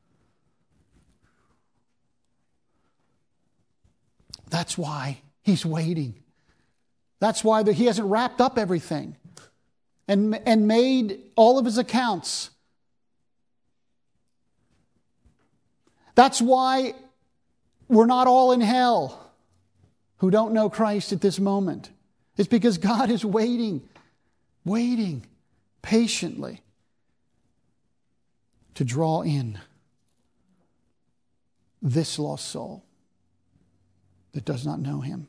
That's why he's waiting. That's why he hasn't wrapped up everything and made all of his accounts. That's why we're not all in hell who don't know Christ at this moment. It's because God is waiting patiently to draw in this lost soul that does not know him.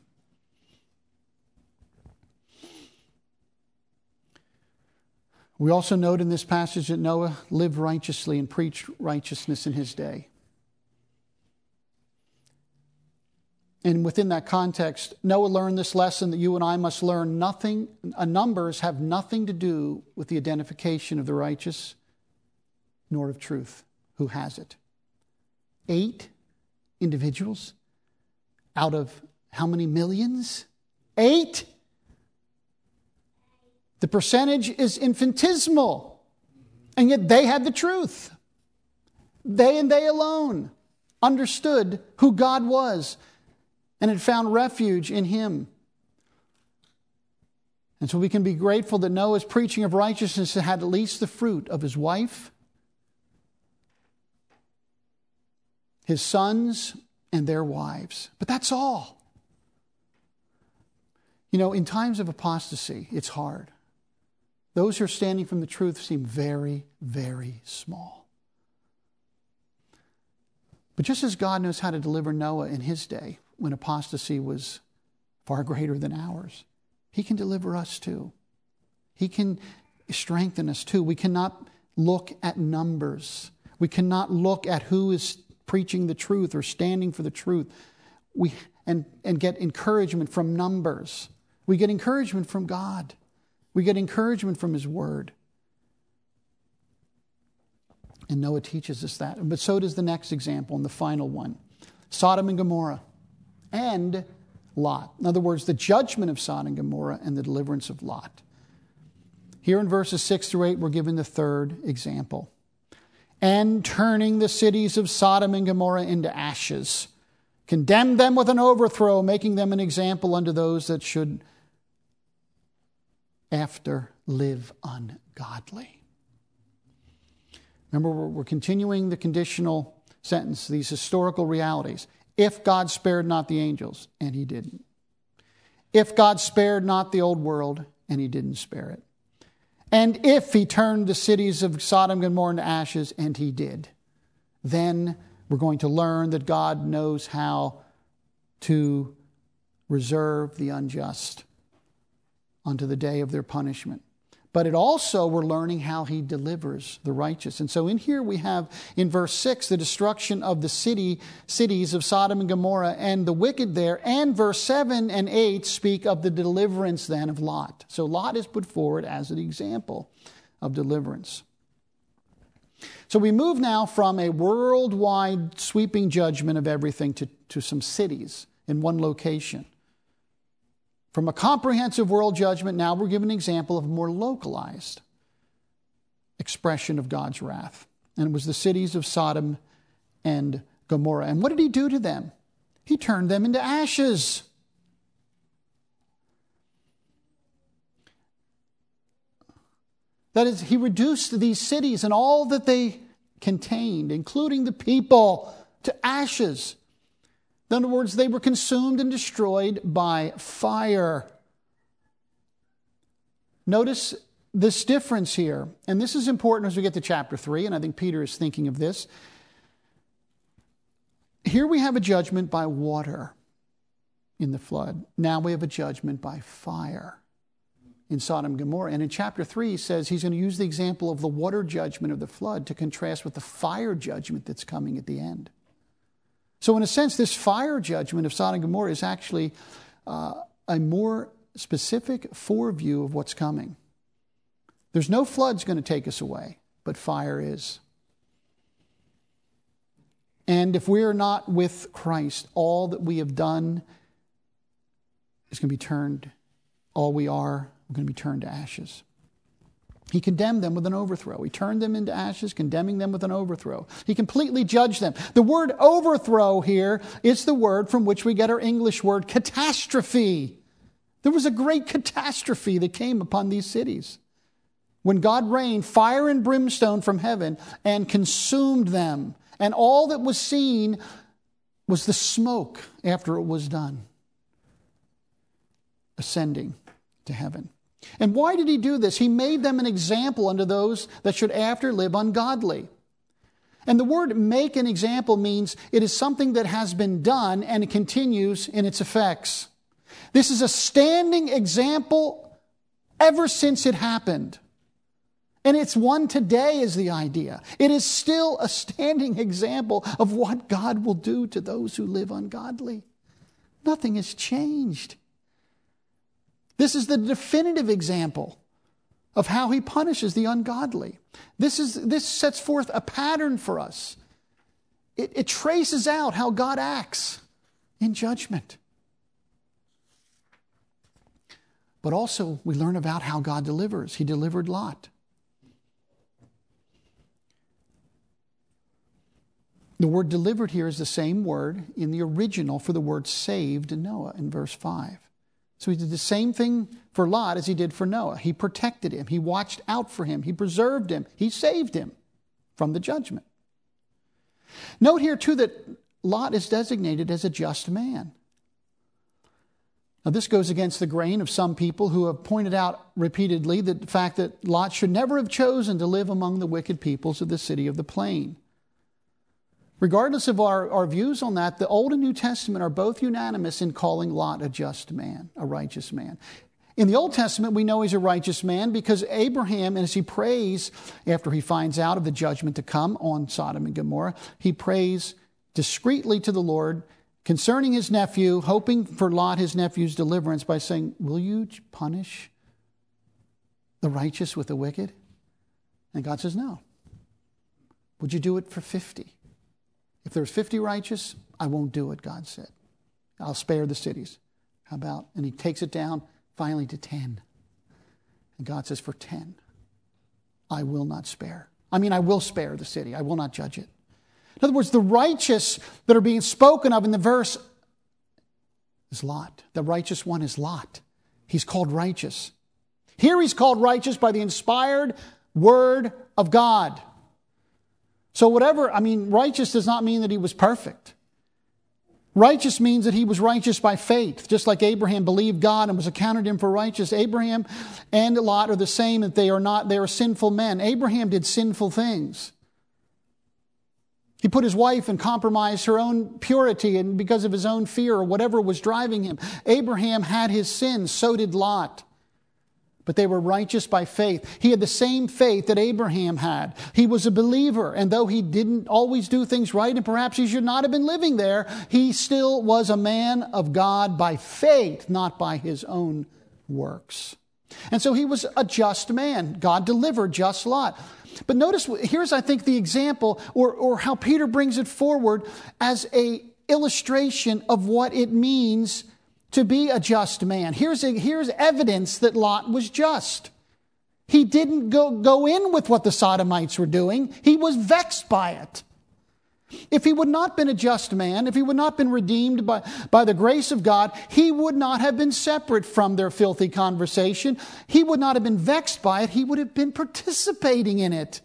We also note in this passage that Noah lived righteously and preached righteousness in his day. And within that context, Noah learned this lesson that you and I must learn. Numbers have nothing to do with the identification of the righteous, nor of truth, who has it. 8 individuals out of how many millions? 8? The percentage is infinitesimal. And yet they had the truth. They and they alone understood who God was and had found refuge in him. And so we can be grateful that Noah's preaching of righteousness had at least the fruit of his wife, his sons, and their wives. But that's all. In times of apostasy, it's hard. Those who are standing from the truth seem very, very small. But just as God knows how to deliver Noah in his day, when apostasy was far greater than ours, he can deliver us too. He can strengthen us too. We cannot look at numbers. We cannot look at who is preaching the truth or standing for the truth. And get encouragement from numbers. We get encouragement from God. We get encouragement from His Word. And Noah teaches us that. But so does the next example and the final one. Sodom and Gomorrah and Lot. In other words, the judgment of Sodom and Gomorrah and the deliverance of Lot. Here in verses 6 through 8, we're given the third example. And turning the cities of Sodom and Gomorrah into ashes, condemned them with an overthrow, making them an example unto those that should after live ungodly. Remember, we're continuing the conditional sentence, these historical realities. If God spared not the angels, and He didn't. If God spared not the old world, and He didn't spare it. And if He turned the cities of Sodom and Gomorrah into ashes, and He did, then we're going to learn that God knows how to reserve the unjust unto the day of their punishment. But it also, we're learning how He delivers the righteous. And so in here we have, in verse 6, the destruction of the cities of Sodom and Gomorrah and the wicked there. And verse 7 and 8 speak of the deliverance then of Lot. So Lot is put forward as an example of deliverance. So we move now from a worldwide sweeping judgment of everything to some cities in one location. From a comprehensive world judgment, now we're given an example of a more localized expression of God's wrath. And it was the cities of Sodom and Gomorrah. And what did He do to them? He turned them into ashes. That is, He reduced these cities and all that they contained, including the people, to ashes. In other words, they were consumed and destroyed by fire. Notice this difference here, and this is important as we get to chapter 3, and I think Peter is thinking of this. Here we have a judgment by water in the flood. Now we have a judgment by fire in Sodom and Gomorrah. And in chapter 3, he says he's going to use the example of the water judgment of the flood to contrast with the fire judgment that's coming at the end. So in a sense, this fire judgment of Sodom and Gomorrah is actually a more specific foreview of what's coming. There's no flood's going to take us away, but fire is. And if we are not with Christ, all that we have done is going to be turned, all we are, we're going to be turned to ashes. He condemned them with an overthrow. He turned them into ashes, condemning them with an overthrow. He completely judged them. The word overthrow here is the word from which we get our English word catastrophe. There was a great catastrophe that came upon these cities when God rained fire and brimstone from heaven and consumed them. And all that was seen was the smoke after it was done, ascending to heaven. And why did He do this? He made them an example unto those that should after live ungodly. And the word make an example means it is something that has been done and it continues in its effects. This is a standing example ever since it happened. And it's one today is the idea. It is still a standing example of what God will do to those who live ungodly. Nothing has changed. This is the definitive example of how He punishes the ungodly. This sets forth a pattern for us. It traces out how God acts in judgment. But also we learn about how God delivers. He delivered Lot. The word delivered here is the same word in the original for the word saved in Noah in verse 5. So He did the same thing for Lot as He did for Noah. He protected him. He watched out for him. He preserved him. He saved him from the judgment. Note here, too, that Lot is designated as a just man. Now, this goes against the grain of some people who have pointed out repeatedly the fact that Lot should never have chosen to live among the wicked peoples of the city of the plain. Regardless of our views on that, the Old and New Testament are both unanimous in calling Lot a just man, a righteous man. In the Old Testament, we know he's a righteous man because Abraham, as he prays after he finds out of the judgment to come on Sodom and Gomorrah, he prays discreetly to the Lord concerning his nephew, hoping for Lot, his nephew's deliverance, by saying, will you punish the righteous with the wicked? And God says, no. Would you do it for 50? If there's 50 righteous, I won't do it, God said. I'll spare the cities. How about? And he takes it down finally to 10. And God says, for 10, I will not spare. I will spare the city. I will not judge it. In other words, the righteous that are being spoken of in the verse is Lot. The righteous one is Lot. He's called righteous. Here he's called righteous by the inspired word of God. So righteous does not mean that he was perfect. Righteous means that he was righteous by faith, just like Abraham believed God and was accounted him for righteous. Abraham and Lot are the same, that they are sinful men. Abraham did sinful things. He put his wife and compromised her own purity and because of his own fear or whatever was driving him. Abraham had his sins, so did Lot. But they were righteous by faith. He had the same faith that Abraham had. He was a believer, and though he didn't always do things right, and perhaps he should not have been living there, he still was a man of God by faith, not by his own works. And so he was a just man. God delivered just Lot. But notice, here's, I think, the example, or how Peter brings it forward as an illustration of what it means to be a just man. Here's evidence that Lot was just. He didn't go in with what the Sodomites were doing. He was vexed by it. If he would not been a just man, if he would not been redeemed by the grace of God, he would not have been separate from their filthy conversation. He would not have been vexed by it. He would have been participating in it.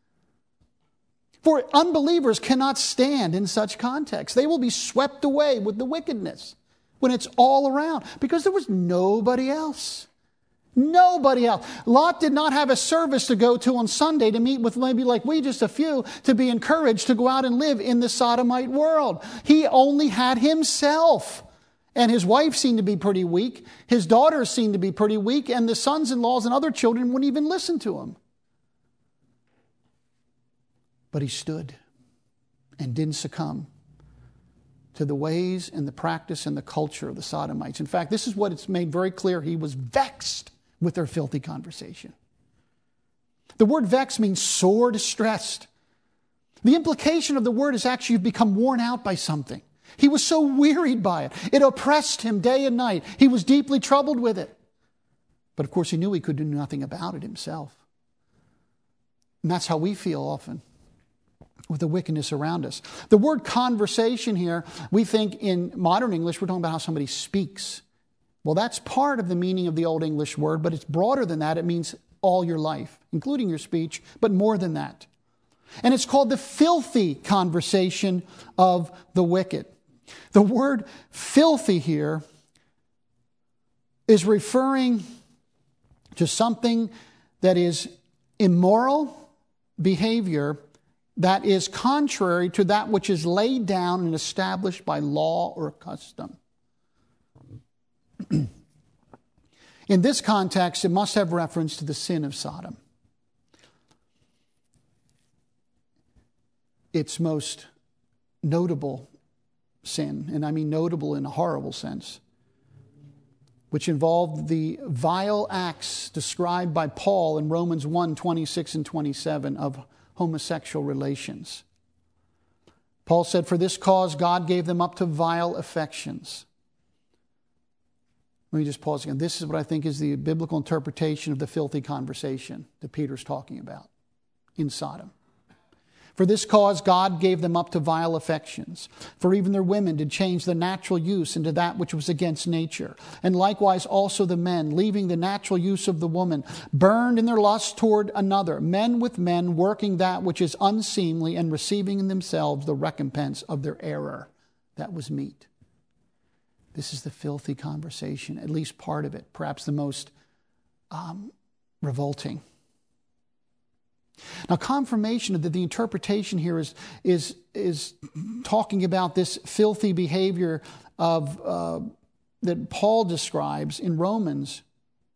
For unbelievers cannot stand in such context. They will be swept away with the wickedness when it's all around, because there was nobody else. Nobody else. Lot did not have a service to go to on Sunday to meet with maybe like we, just a few, to be encouraged to go out and live in the Sodomite world. He only had himself. And his wife seemed to be pretty weak. His daughters seemed to be pretty weak. And the sons-in-laws and other children wouldn't even listen to him. But he stood and didn't succumb to the ways and the practice and the culture of the Sodomites. In fact, this is what it's made very clear. He was vexed with their filthy conversation. The word vex means sore distressed. The implication of the word is actually you've become worn out by something. He was so wearied by it. It oppressed him day and night. He was deeply troubled with it. But of course, he knew he could do nothing about it himself. And that's how we feel often with the wickedness around us. The word conversation here, we think in modern English, we're talking about how somebody speaks. Well, that's part of the meaning of the Old English word, but it's broader than that. It means all your life, including your speech, but more than that. And it's called the filthy conversation of the wicked. The word filthy here is referring to something that is immoral behavior that is contrary to that which is laid down and established by law or custom. In this context, it must have reference to the sin of Sodom. Its most notable sin, and I mean notable in a horrible sense, which involved the vile acts described by Paul in Romans 1:26 and 27 of homosexual relations. Paul said, "For this cause God gave them up to vile affections." Let me just pause again. This is what I think is the biblical interpretation of the filthy conversation that Peter's talking about in Sodom. For this cause God gave them up to vile affections. For even their women did change the natural use into that which was against nature. And likewise also the men, leaving the natural use of the woman, burned in their lust toward another, men with men, working that which is unseemly, and receiving in themselves the recompense of their error. That was meat. This is the filthy conversation, at least part of it, perhaps the most revolting. Now, confirmation that the interpretation here is talking about this filthy behavior of that Paul describes in Romans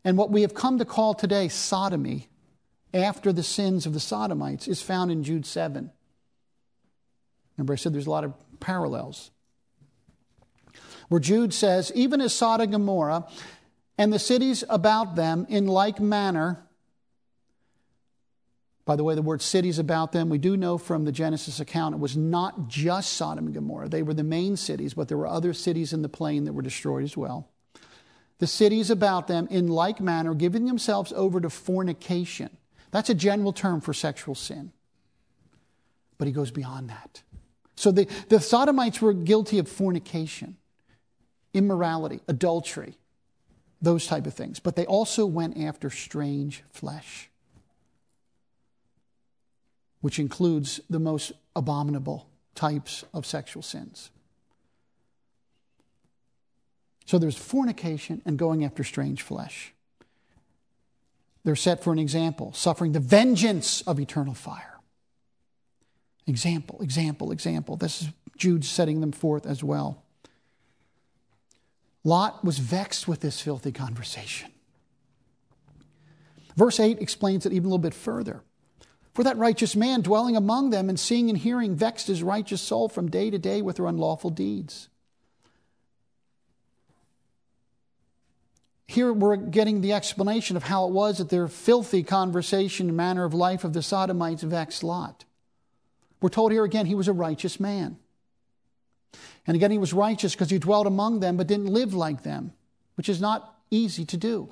And what we have come to call today sodomy, after the sins of the sodomites, is found in Jude 7. Remember, I said there's a lot of parallels. Where Jude says, even as Sodom and Gomorrah and the cities about them in like manner. By the way, the word cities about them, we do know from the Genesis account, it was not just Sodom and Gomorrah. They were the main cities, but there were other cities in the plain that were destroyed as well. The cities about them in like manner, giving themselves over to fornication. That's a general term for sexual sin. But he goes beyond that. So the Sodomites were guilty of fornication, immorality, adultery, those type of things. But they also went after strange flesh, which includes the most abominable types of sexual sins. So there's fornication and going after strange flesh. They're set for an example, suffering the vengeance of eternal fire. Example, example, example. This is Jude setting them forth as well. Lot was vexed with this filthy conversation. Verse 8 explains it even a little bit further. For that righteous man dwelling among them and seeing and hearing vexed his righteous soul from day to day with their unlawful deeds. Here we're getting the explanation of how it was that their filthy conversation and manner of life of the Sodomites vexed Lot. We're told here again he was a righteous man. And again, he was righteous because he dwelt among them but didn't live like them, which is not easy to do.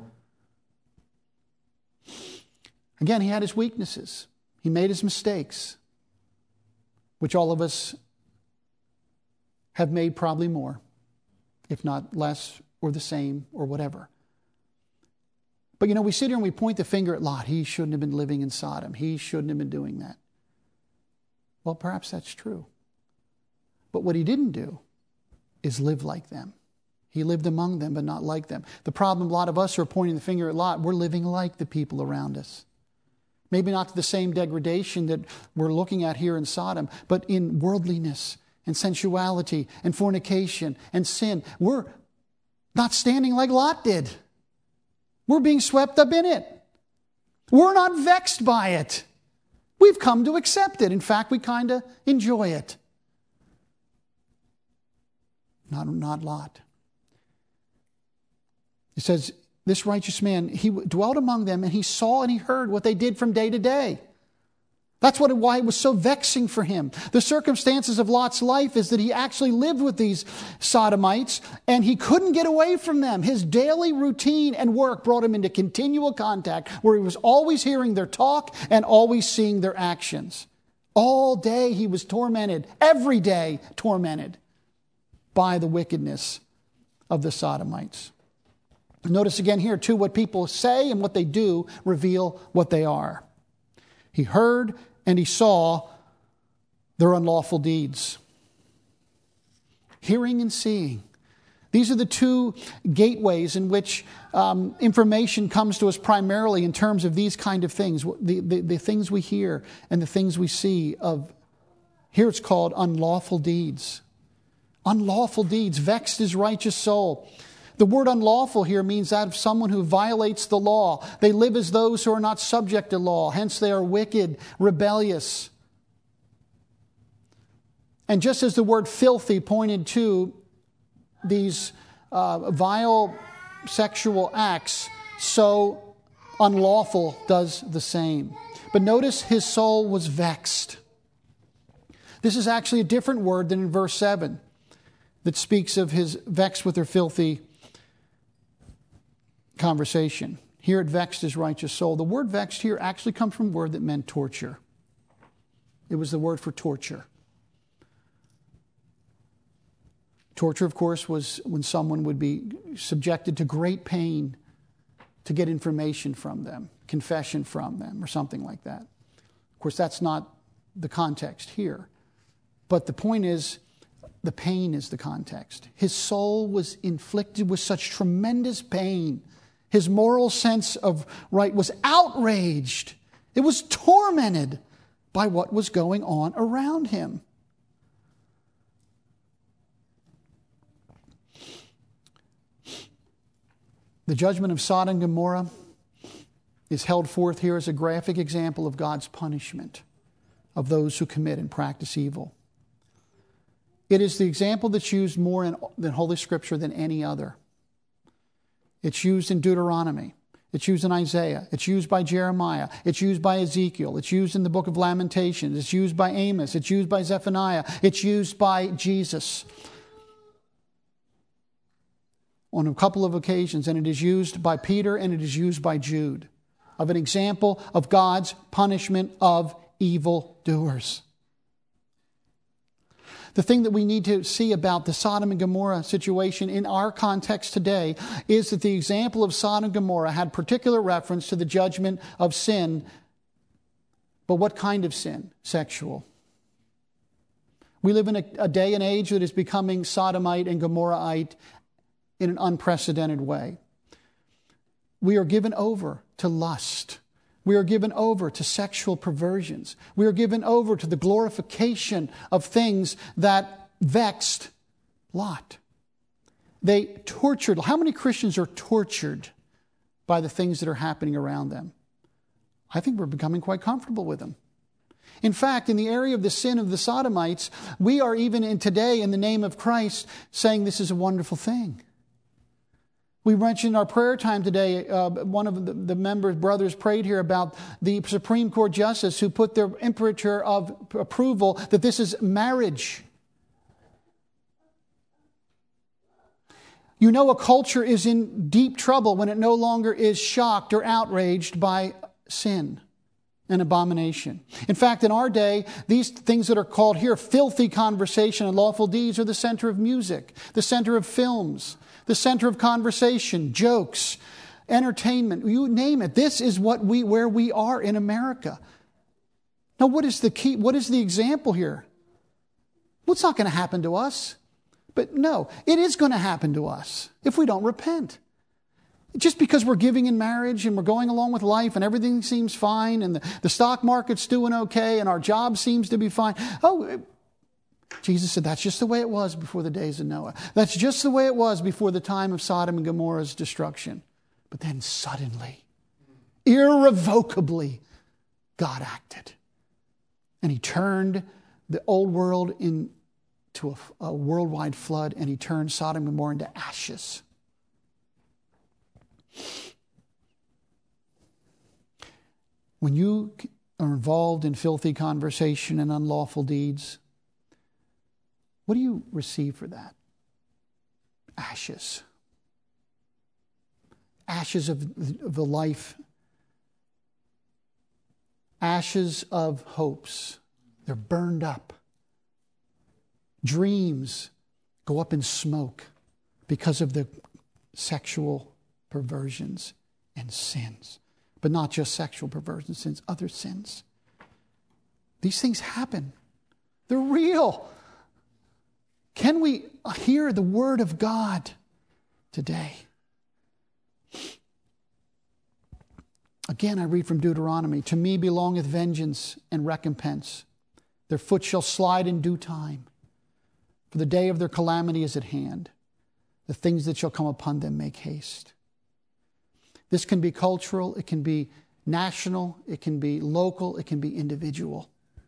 Again, he had his weaknesses. He made his mistakes, which all of us have made probably more, if not less or the same or whatever. But we sit here and we point the finger at Lot. He shouldn't have been living in Sodom. He shouldn't have been doing that. Well, perhaps that's true. But what he didn't do is live like them. He lived among them, but not like them. The problem, a lot of us who are pointing the finger at Lot, we're living like the people around us. Maybe not to the same degradation that we're looking at here in Sodom, but in worldliness and sensuality and fornication and sin. We're not standing like Lot did. We're being swept up in it. We're not vexed by it. We've come to accept it. In fact, we kind of enjoy it. Not Lot. It says, this righteous man, he dwelt among them and he saw and he heard what they did from day to day. That's why it was so vexing for him. The circumstances of Lot's life is that he actually lived with these Sodomites and he couldn't get away from them. His daily routine and work brought him into continual contact where he was always hearing their talk and always seeing their actions. All day he was tormented, every day tormented by the wickedness of the Sodomites. Notice again here too, what people say and what they do reveal what they are. He heard and he saw their unlawful deeds. Hearing and seeing. These are the two gateways in which information comes to us primarily in terms of these kind of things. The things we hear and the things we see of, here it's called unlawful deeds. Unlawful deeds, vexed his righteous soul. The word unlawful here means that of someone who violates the law. They live as those who are not subject to law. Hence they are wicked, rebellious. And just as the word filthy pointed to these vile sexual acts, so unlawful does the same. But notice his soul was vexed. This is actually a different word than in verse 7 that speaks of his vexed with their filthy conversation. Here it vexed his righteous soul. The word vexed here actually comes from a word that meant torture. It was the word for torture. Torture, of course, was when someone would be subjected to great pain to get information from them, confession from them, or something like that. Of course, that's not the context here. But the point is, the pain is the context. His soul was inflicted with such tremendous pain. His moral sense of right was outraged. It was tormented by what was going on around him. The judgment of Sodom and Gomorrah is held forth here as a graphic example of God's punishment of those who commit and practice evil. It is the example that's used more in Holy Scripture than any other. It's used in Deuteronomy. It's used in Isaiah. It's used by Jeremiah. It's used by Ezekiel. It's used in the book of Lamentations. It's used by Amos. It's used by Zephaniah. It's used by Jesus on a couple of occasions. And it is used by Peter and it is used by Jude of an example of God's punishment of evildoers. The thing that we need to see about the Sodom and Gomorrah situation in our context today is that the example of Sodom and Gomorrah had particular reference to the judgment of sin. But what kind of sin? Sexual. We live in a day and age that is becoming Sodomite and Gomorrahite in an unprecedented way. We are given over to lust. We are given over to sexual perversions. We are given over to the glorification of things that vexed Lot. They tortured. How many Christians are tortured by the things that are happening around them? I think we're becoming quite comfortable with them. In fact, in the area of the sin of the Sodomites, we are even today, in the name of Christ, saying this is a wonderful thing. We mentioned in our prayer time today, one of the brothers prayed here about the Supreme Court justice who put their imprimatur of approval that this is marriage. You know, a culture is in deep trouble when it no longer is shocked or outraged by sin and abomination. In fact, in our day, these things that are called here filthy conversation and lawful deeds are the center of music, the center of films, the center of conversation, jokes, entertainment, you name it. This is where we are in America. Now, what is the key? What is the example here? Well, it's not going to happen to us. But no, it is going to happen to us if we don't repent. Just because we're giving in marriage and we're going along with life and everything seems fine and the stock market's doing okay and our job seems to be fine. Oh, Jesus said that's just the way it was before the days of Noah. That's just the way it was before the time of Sodom and Gomorrah's destruction. But then suddenly, irrevocably, God acted. And He turned the old world into a worldwide flood, and He turned Sodom and Gomorrah into ashes. When you are involved in filthy conversation and unlawful deeds, what do you receive for that? Ashes. Ashes of the life. Ashes of hopes. They're burned up. Dreams go up in smoke because of the sexual perversions and sins. But not just sexual perversions, sins, other sins. These things happen. They're real. Can we hear the word of God today? Again, I read from Deuteronomy, "To me belongeth vengeance and recompense. Their foot shall slide in due time. For the day of their calamity is at hand. The things that shall come upon them make haste." This can be cultural, it can be national, it can be local, it can be individual.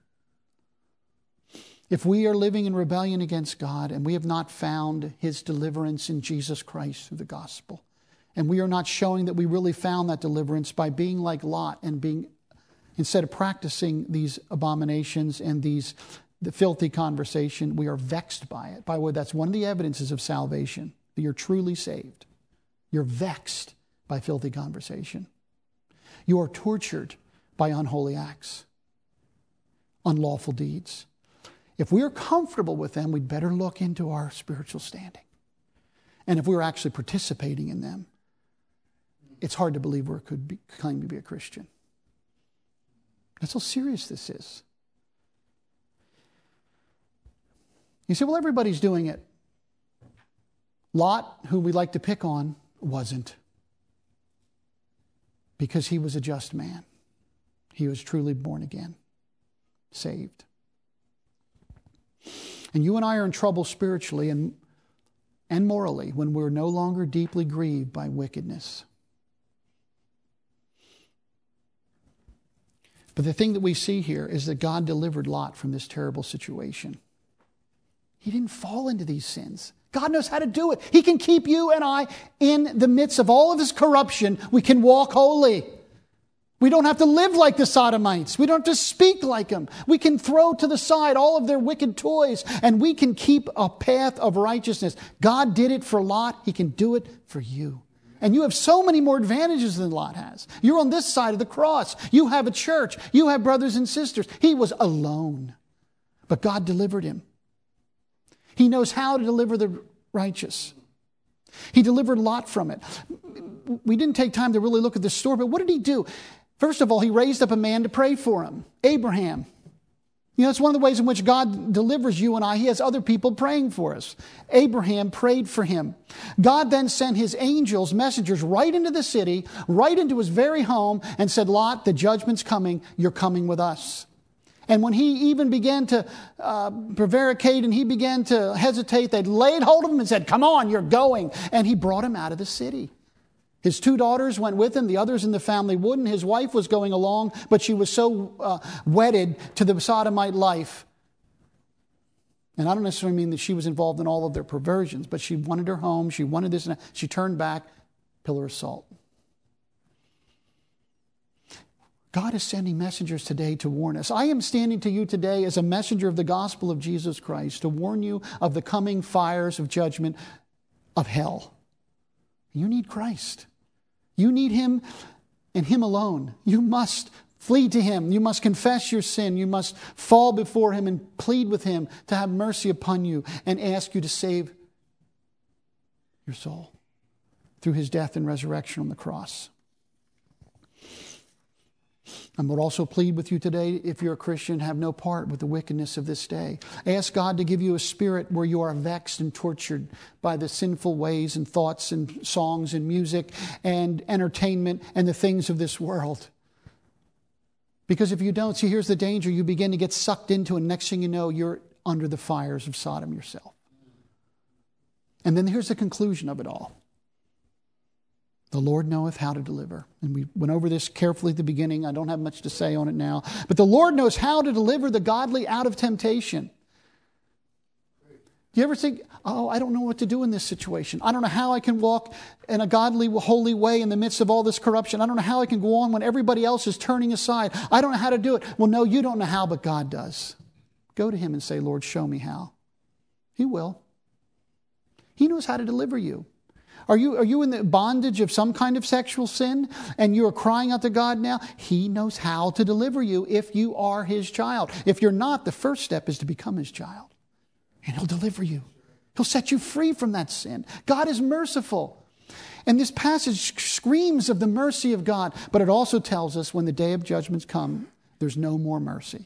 If we are living in rebellion against God and we have not found His deliverance in Jesus Christ through the gospel, and we are not showing that we really found that deliverance by being like Lot and being, instead of practicing these abominations and the filthy conversation, we are vexed by it. By the way, that's one of the evidences of salvation, that you're truly saved. You're vexed by filthy conversation. You are tortured by unholy acts, unlawful deeds. If we are comfortable with them, we'd better look into our spiritual standing. And if we're actually participating in them, it's hard to believe we could claim to be a Christian. That's how serious this is. You say, well, everybody's doing it. Lot, who we like to pick on, wasn't. Because he was a just man. He was truly born again, saved. And you and I are in trouble spiritually, and and morally when we're no longer deeply grieved by wickedness. But the thing that we see here is that God delivered Lot from this terrible situation. He didn't fall into these sins. God knows how to do it. He can keep you and I in the midst of all of this corruption. We can walk holy. We don't have to live like the Sodomites. We don't have to speak like them. We can throw to the side all of their wicked toys, and we can keep a path of righteousness. God did it for Lot. He can do it for you. And you have so many more advantages than Lot has. You're on this side of the cross. You have a church. You have brothers and sisters. He was alone, but God delivered him. He knows how to deliver the righteous. He delivered Lot from it. We didn't take time to really look at this story, but what did he do? First of all, he raised up a man to pray for him, Abraham. You know, it's one of the ways in which God delivers you and I. He has other people praying for us. Abraham prayed for him. God then sent his angels, messengers, right into the city, right into his very home, and said, Lot, the judgment's coming. You're coming with us. And when he even began to prevaricate and he began to hesitate, they laid hold of him and said, come on, you're going. And he brought him out of the city. His 2 daughters went with him. The others in the family wouldn't. His wife was going along, but she was so wedded to the sodomite life. And I don't necessarily mean that she was involved in all of their perversions, but she wanted her home. She wanted this and that. She turned back, pillar of salt. God is sending messengers today to warn us. I am standing to you today as a messenger of the gospel of Jesus Christ to warn you of the coming fires of judgment of hell. You need Christ. You need him and him alone. You must flee to him. You must confess your sin. You must fall before him and plead with him to have mercy upon you and ask you to save your soul through his death and resurrection on the cross. I would also plead with you today, if you're a Christian, have no part with the wickedness of this day. Ask God to give you a spirit where you are vexed and tortured by the sinful ways and thoughts and songs and music and entertainment and the things of this world. Because if you don't, see, here's the danger. You begin to get sucked into, and next thing you know, you're under the fires of Sodom yourself. And then here's the conclusion of it all. The Lord knoweth how to deliver. And we went over this carefully at the beginning. I don't have much to say on it now. But the Lord knows how to deliver the godly out of temptation. Do you ever think, oh, I don't know what to do in this situation. I don't know how I can walk in a godly, holy way in the midst of all this corruption. I don't know how I can go on when everybody else is turning aside. I don't know how to do it. Well, no, you don't know how, but God does. Go to him and say, Lord, show me how. He will. He knows how to deliver you. Are you in the bondage of some kind of sexual sin and you are crying out to God now? He knows how to deliver you if you are his child. If you're not, the first step is to become his child. And he'll deliver you. He'll set you free from that sin. God is merciful. And this passage screams of the mercy of God, but it also tells us when the day of judgments come, there's no more mercy.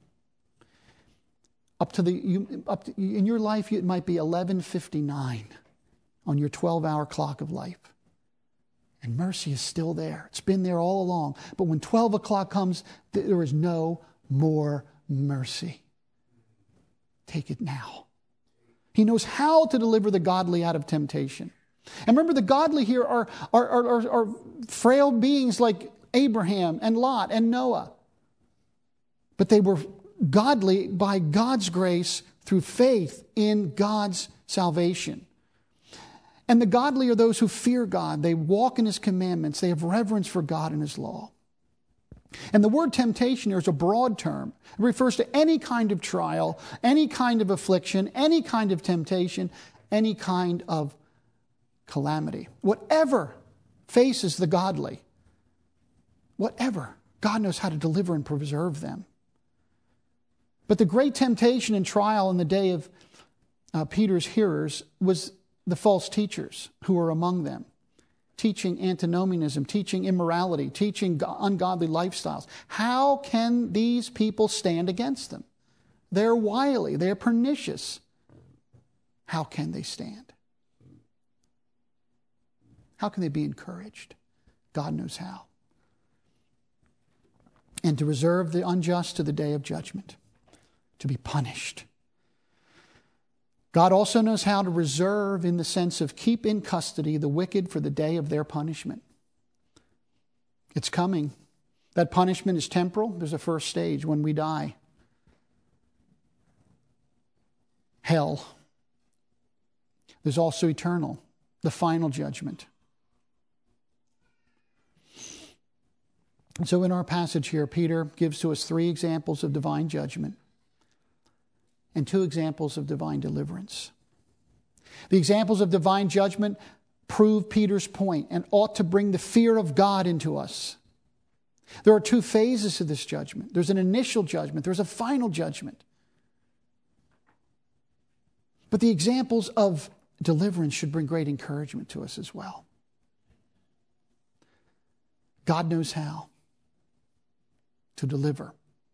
In your life, it might be 11:59 on your 12-hour clock of life. And mercy is still there. It's been there all along. But when 12 o'clock comes, there is no more mercy. Take it now. He knows how to deliver the godly out of temptation. And remember, the godly here are frail beings like Abraham and Lot and Noah. But they were godly by God's grace through faith in God's salvation. And the godly are those who fear God. They walk in his commandments. They have reverence for God and his law. And the word temptation here is a broad term. It refers to any kind of trial, any kind of affliction, any kind of temptation, any kind of calamity. Whatever faces the godly, whatever, God knows how to deliver and preserve them. But the great temptation and trial in the day of Peter's hearers was the false teachers who were among them, teaching antinomianism, teaching immorality, teaching ungodly lifestyles. How can these people stand against them? They're wily, they're pernicious. How can they stand? How can they be encouraged? God knows how. And to reserve the unjust to the day of judgment, to be punished. God also knows how to reserve, in the sense of keep in custody, the wicked for the day of their punishment. It's coming. That punishment is temporal. There's a first stage when we die. Hell. There's also eternal, the final judgment. So in our passage here, Peter gives to us 3 examples of divine judgment and 2 examples of divine deliverance. The examples of divine judgment prove Peter's point and ought to bring the fear of God into us. There are 2 phases to this judgment. There's an initial judgment. There's a final judgment. But the examples of deliverance should bring great encouragement to us as well. God knows how to deliver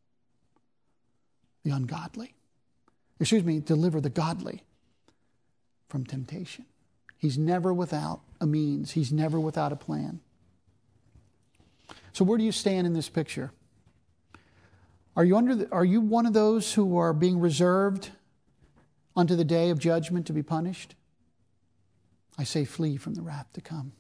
the ungodly. Deliver the godly from temptation. He's never without a means. He's never without a plan. So where do you stand in this picture? Are you one of those who are being reserved unto the day of judgment to be punished? I say flee from the wrath to come.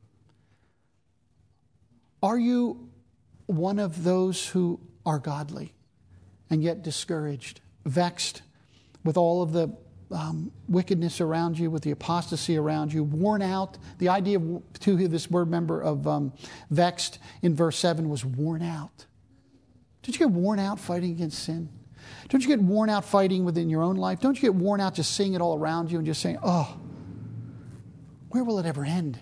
Are you one of those who are godly and yet discouraged, vexed with all of the wickedness around you, with the apostasy around you, worn out? The idea of this word, member of vexed in verse 7 was worn out. Don't you get worn out fighting against sin? Don't you get worn out fighting within your own life? Don't you get worn out just seeing it all around you and just saying, oh, where will it ever end?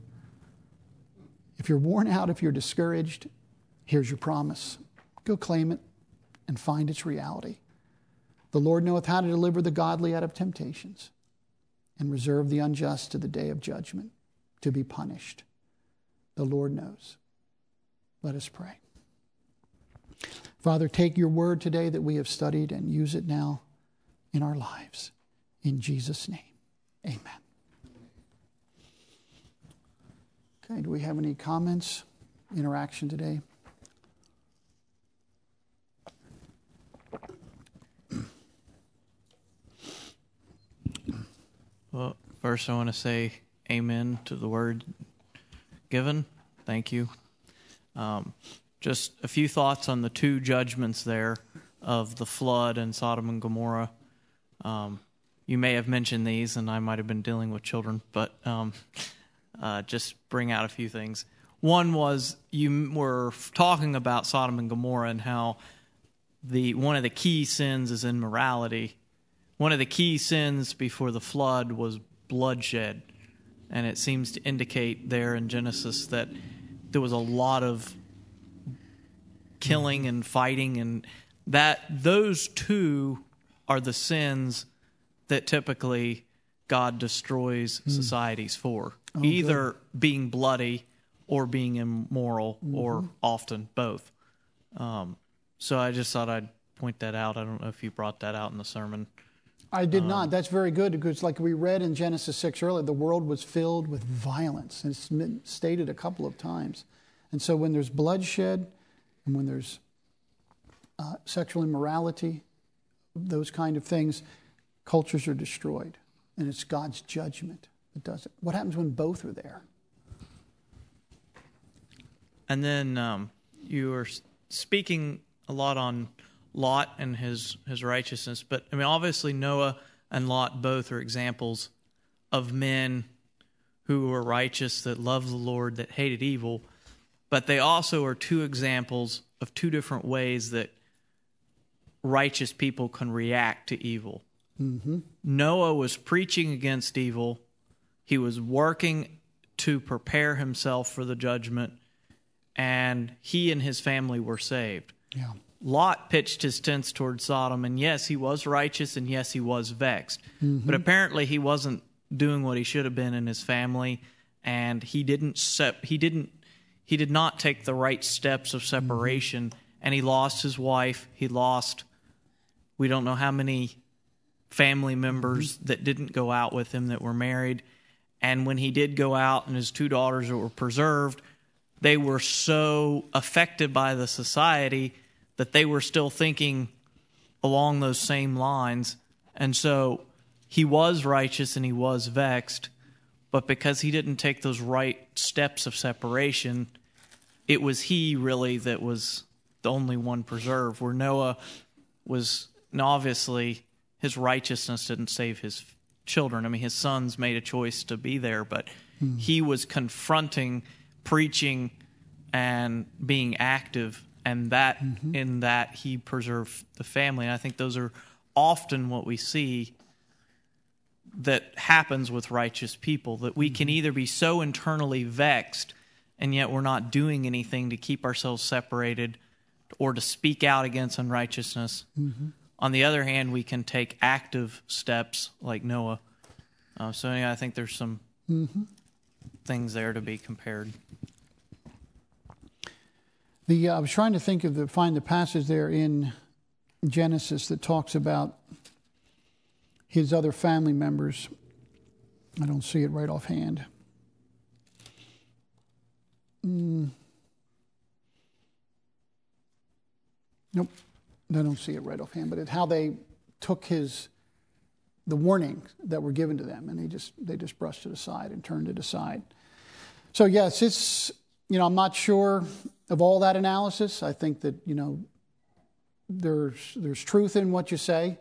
If you're worn out, if you're discouraged, here's your promise. Go claim it and find its reality. The Lord knoweth how to deliver the godly out of temptations and reserve the unjust to the day of judgment, to be punished. The Lord knows. Let us pray. Father, take your word today that we have studied and use it now in our lives. In Jesus' name, amen. Okay, do we have any comments, interaction today? Well, first I want to say amen to the word given. Thank you. Just a few thoughts on the 2 judgments there of the flood and Sodom and Gomorrah. You may have mentioned these, and I might have been dealing with children, but just bring out a few things. One was you were talking about Sodom and Gomorrah and how one of the key sins is immorality. One of the key sins before the flood was bloodshed, and it seems to indicate there in Genesis that there was a lot of killing and fighting, and that those 2 are the sins that typically God destroys societies for. Either being bloody or being immoral, or often both. So I just thought I'd point that out. I don't know if you brought that out in the sermon. I did not. That's very good, because like we read in Genesis 6 earlier, the world was filled with violence. And it's been stated a couple of times. And so when there's bloodshed and when there's sexual immorality, those kind of things, cultures are destroyed. And it's God's judgment that does it. What happens when both are there? And then you were speaking a lot on Lot and his righteousness, but I mean, obviously Noah and Lot both are examples of men who were righteous, that loved the Lord, that hated evil, but they also are 2 examples of 2 different ways that righteous people can react to evil. Mm-hmm. Noah was preaching against evil. He was working to prepare himself for the judgment, and he and his family were saved. Yeah. Lot pitched his tents toward Sodom, and yes, he was righteous, and yes, he was vexed. Mm-hmm. But apparently he wasn't doing what he should have been in his family, and he did not take the right steps of separation, and he lost his wife. We don't know how many family members that didn't go out with him that were married. And when he did go out and his 2 daughters that were preserved, they were so affected by the society that they were still thinking along those same lines. And so he was righteous and he was vexed, but because he didn't take those right steps of separation, it was he really that was the only one preserved, where Noah was, and obviously his righteousness didn't save his children. I mean, his sons made a choice to be there, but he was confronting, preaching, and being active, and that in that he preserved the family. And I think those are often what we see that happens with righteous people, that we can either be so internally vexed and yet we're not doing anything to keep ourselves separated or to speak out against unrighteousness. On the other hand, we can take active steps like Noah. So anyway, I think there's some things there to be compared. I was trying to think of find the passage there in Genesis that talks about his other family members. I don't see it right offhand. Nope, I don't see it right offhand. But how they took the warnings that were given to them, and they just brushed it aside and turned it aside. So yes, it's I'm not sure of all that analysis. I think that there's truth in what you say.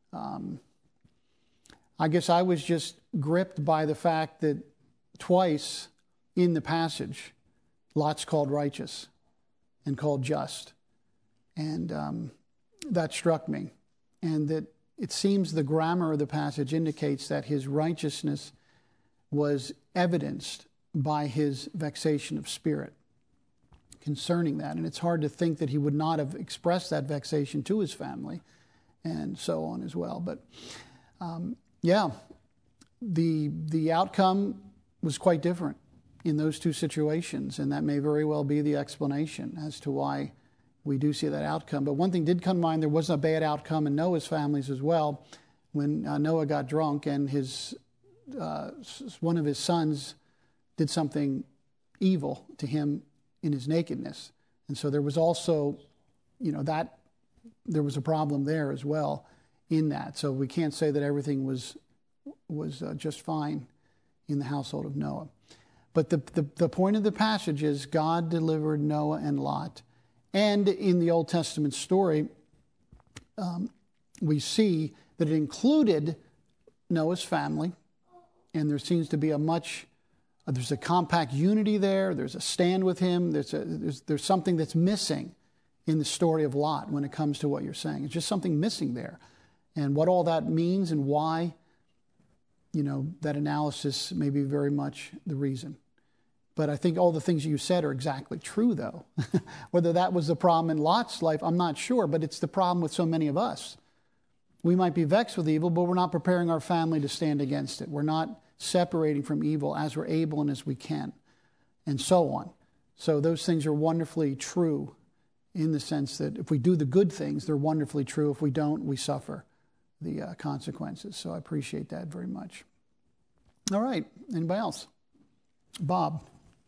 I guess I was just gripped by the fact that twice in the passage, Lot's called righteous and called just. And that struck me. And that it seems the grammar of the passage indicates that his righteousness was evidenced by his vexation of spirit concerning that. And it's hard to think that he would not have expressed that vexation to his family and so on as well. But the outcome was quite different in those two situations, and that may very well be the explanation as to why we do see that outcome. But one thing did come to mind: there wasn't a bad outcome in Noah's families as well. When Noah got drunk and one of his sons did something evil to him in his nakedness, and so there was also, that there was a problem there as well in that. So we can't say that everything was just fine in the household of Noah. But the point of the passage is God delivered Noah and Lot. And in the Old Testament story, we see that it included Noah's family. And there seems to be there's a compact unity there. There's a stand with him. There's something that's missing in the story of Lot when it comes to what you're saying. It's just something missing there. And what all that means and why, that analysis may be very much the reason. But I think all the things you said are exactly true, though. Whether that was the problem in Lot's life, I'm not sure, but it's the problem with so many of us. We might be vexed with evil, but we're not preparing our family to stand against it. We're not separating from evil as we're able and as we can, and so on. So those things are wonderfully true in the sense that if we do the good things, they're wonderfully true. If we don't, we suffer the consequences. So I appreciate that very much. All right. Anybody else? Bob.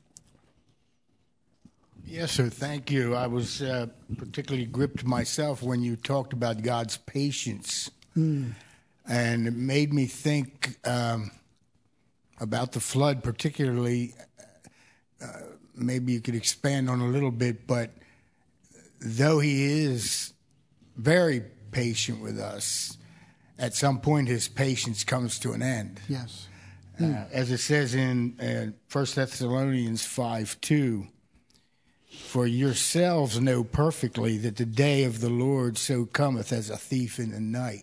Yes, sir. Thank you. I was particularly gripped myself when you talked about God's patience. And it made me think about the flood particularly. Maybe you could expand on a little bit, but though he is very patient with us, at some point his patience comes to an end. Yes. As it says in 1 Thessalonians 5:2, for yourselves know perfectly that the day of the Lord so cometh as a thief in the night.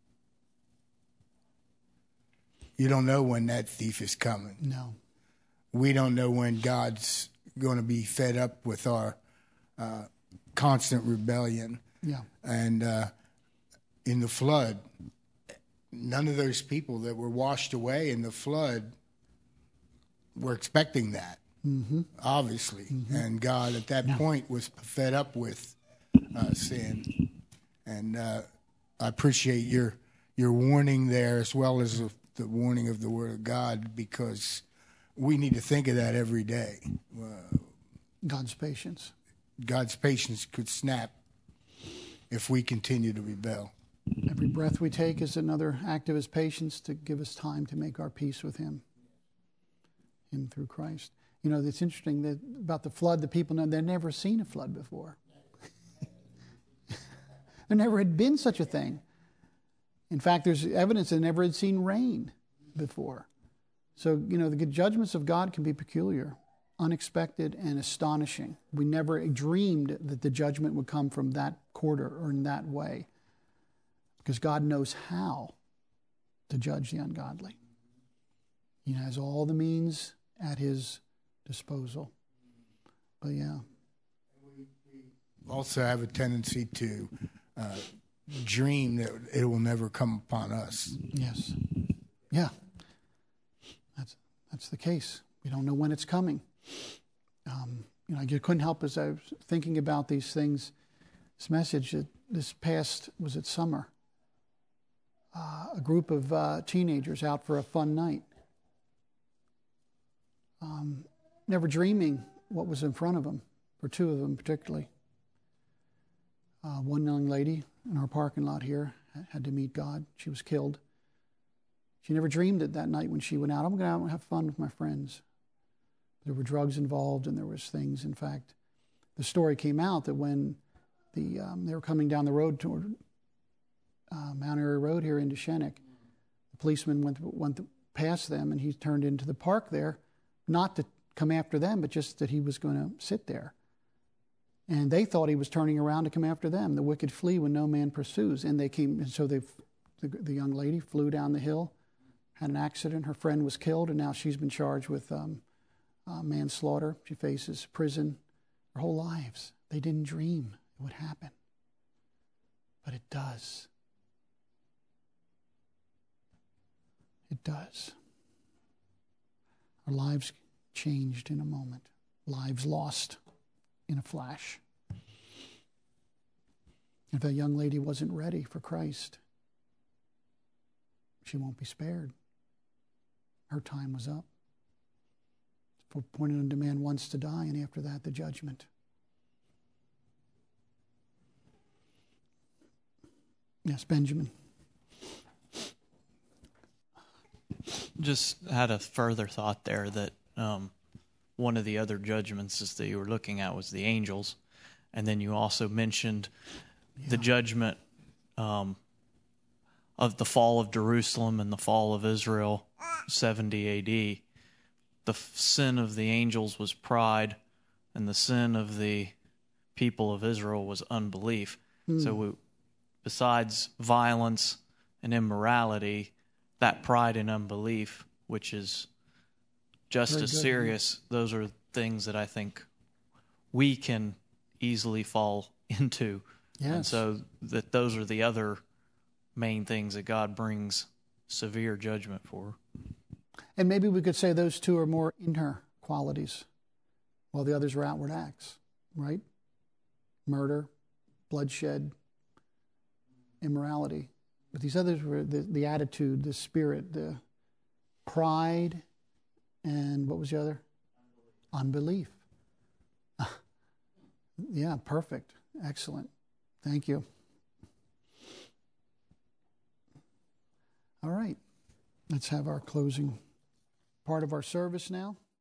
You don't know when that thief is coming. No. We don't know when God's going to be fed up with our constant rebellion. Yeah. And in the flood, none of those people that were washed away in the flood were expecting that, obviously. And God at that point was fed up with sin. And I appreciate your warning there, as well as the warning of the Word of God, because we need to think of that every day. God's patience. God's patience could snap if we continue to rebel. Every breath we take is another act of his patience to give us time to make our peace with him through Christ. You know, it's interesting that about the flood, the people know they've never seen a flood before. There never had been such a thing. In fact, there's evidence they never had seen rain before. So, you know, the judgments of God can be peculiar, unexpected, and astonishing. We never dreamed that the judgment would come from that quarter or in that way, because God knows how to judge the ungodly. He has all the means at his disposal. But yeah. We also have a tendency to dream that it will never come upon us. Yes. Yeah. That's the case. We don't know when it's coming. You know, I couldn't help as I was thinking about these things. This message this past summer. A group of teenagers out for a fun night. Never dreaming what was in front of them, for two of them particularly. One young lady in our parking lot here had to meet God. She was killed. She never dreamed it that night when she went out. I'm going to go out and have fun with my friends. There were drugs involved, and there was things. In fact, the story came out that when they were coming down the road toward Mount Airy Road here into Shennick, the policeman went past them, and he turned into the park there, not to come after them, but just that he was going to sit there. And they thought he was turning around to come after them. The wicked flee when no man pursues. And they came, and so the young lady flew down the hill, had an accident. Her friend was killed, and now she's been charged with manslaughter. She faces prison her whole lives. They didn't dream it would happen, but it does. It does. Our lives changed in a moment. Lives lost in a flash. If that young lady wasn't ready for Christ, she won't be spared. Her time was up. It's appointed unto man once to die, and after that, the judgment. Yes, Benjamin. Just had a further thought there that one of the other judgments that you were looking at was the angels, and then you also mentioned the judgment of the fall of Jerusalem and the fall of Israel, 70 A.D. The sin of the angels was pride, and the sin of the people of Israel was unbelief. So besides violence and immorality, that pride and unbelief, which is just as serious, those are things that I think we can easily fall into. Yes. And so those are the other main things that God brings severe judgment for. And maybe we could say those two are more inner qualities, while the others are outward acts, right? Murder, bloodshed, immorality. But these others were the attitude, the spirit, the pride, and what was the other? Unbelief. Yeah, perfect. Excellent. Thank you. All right. Let's have our closing part of our service now.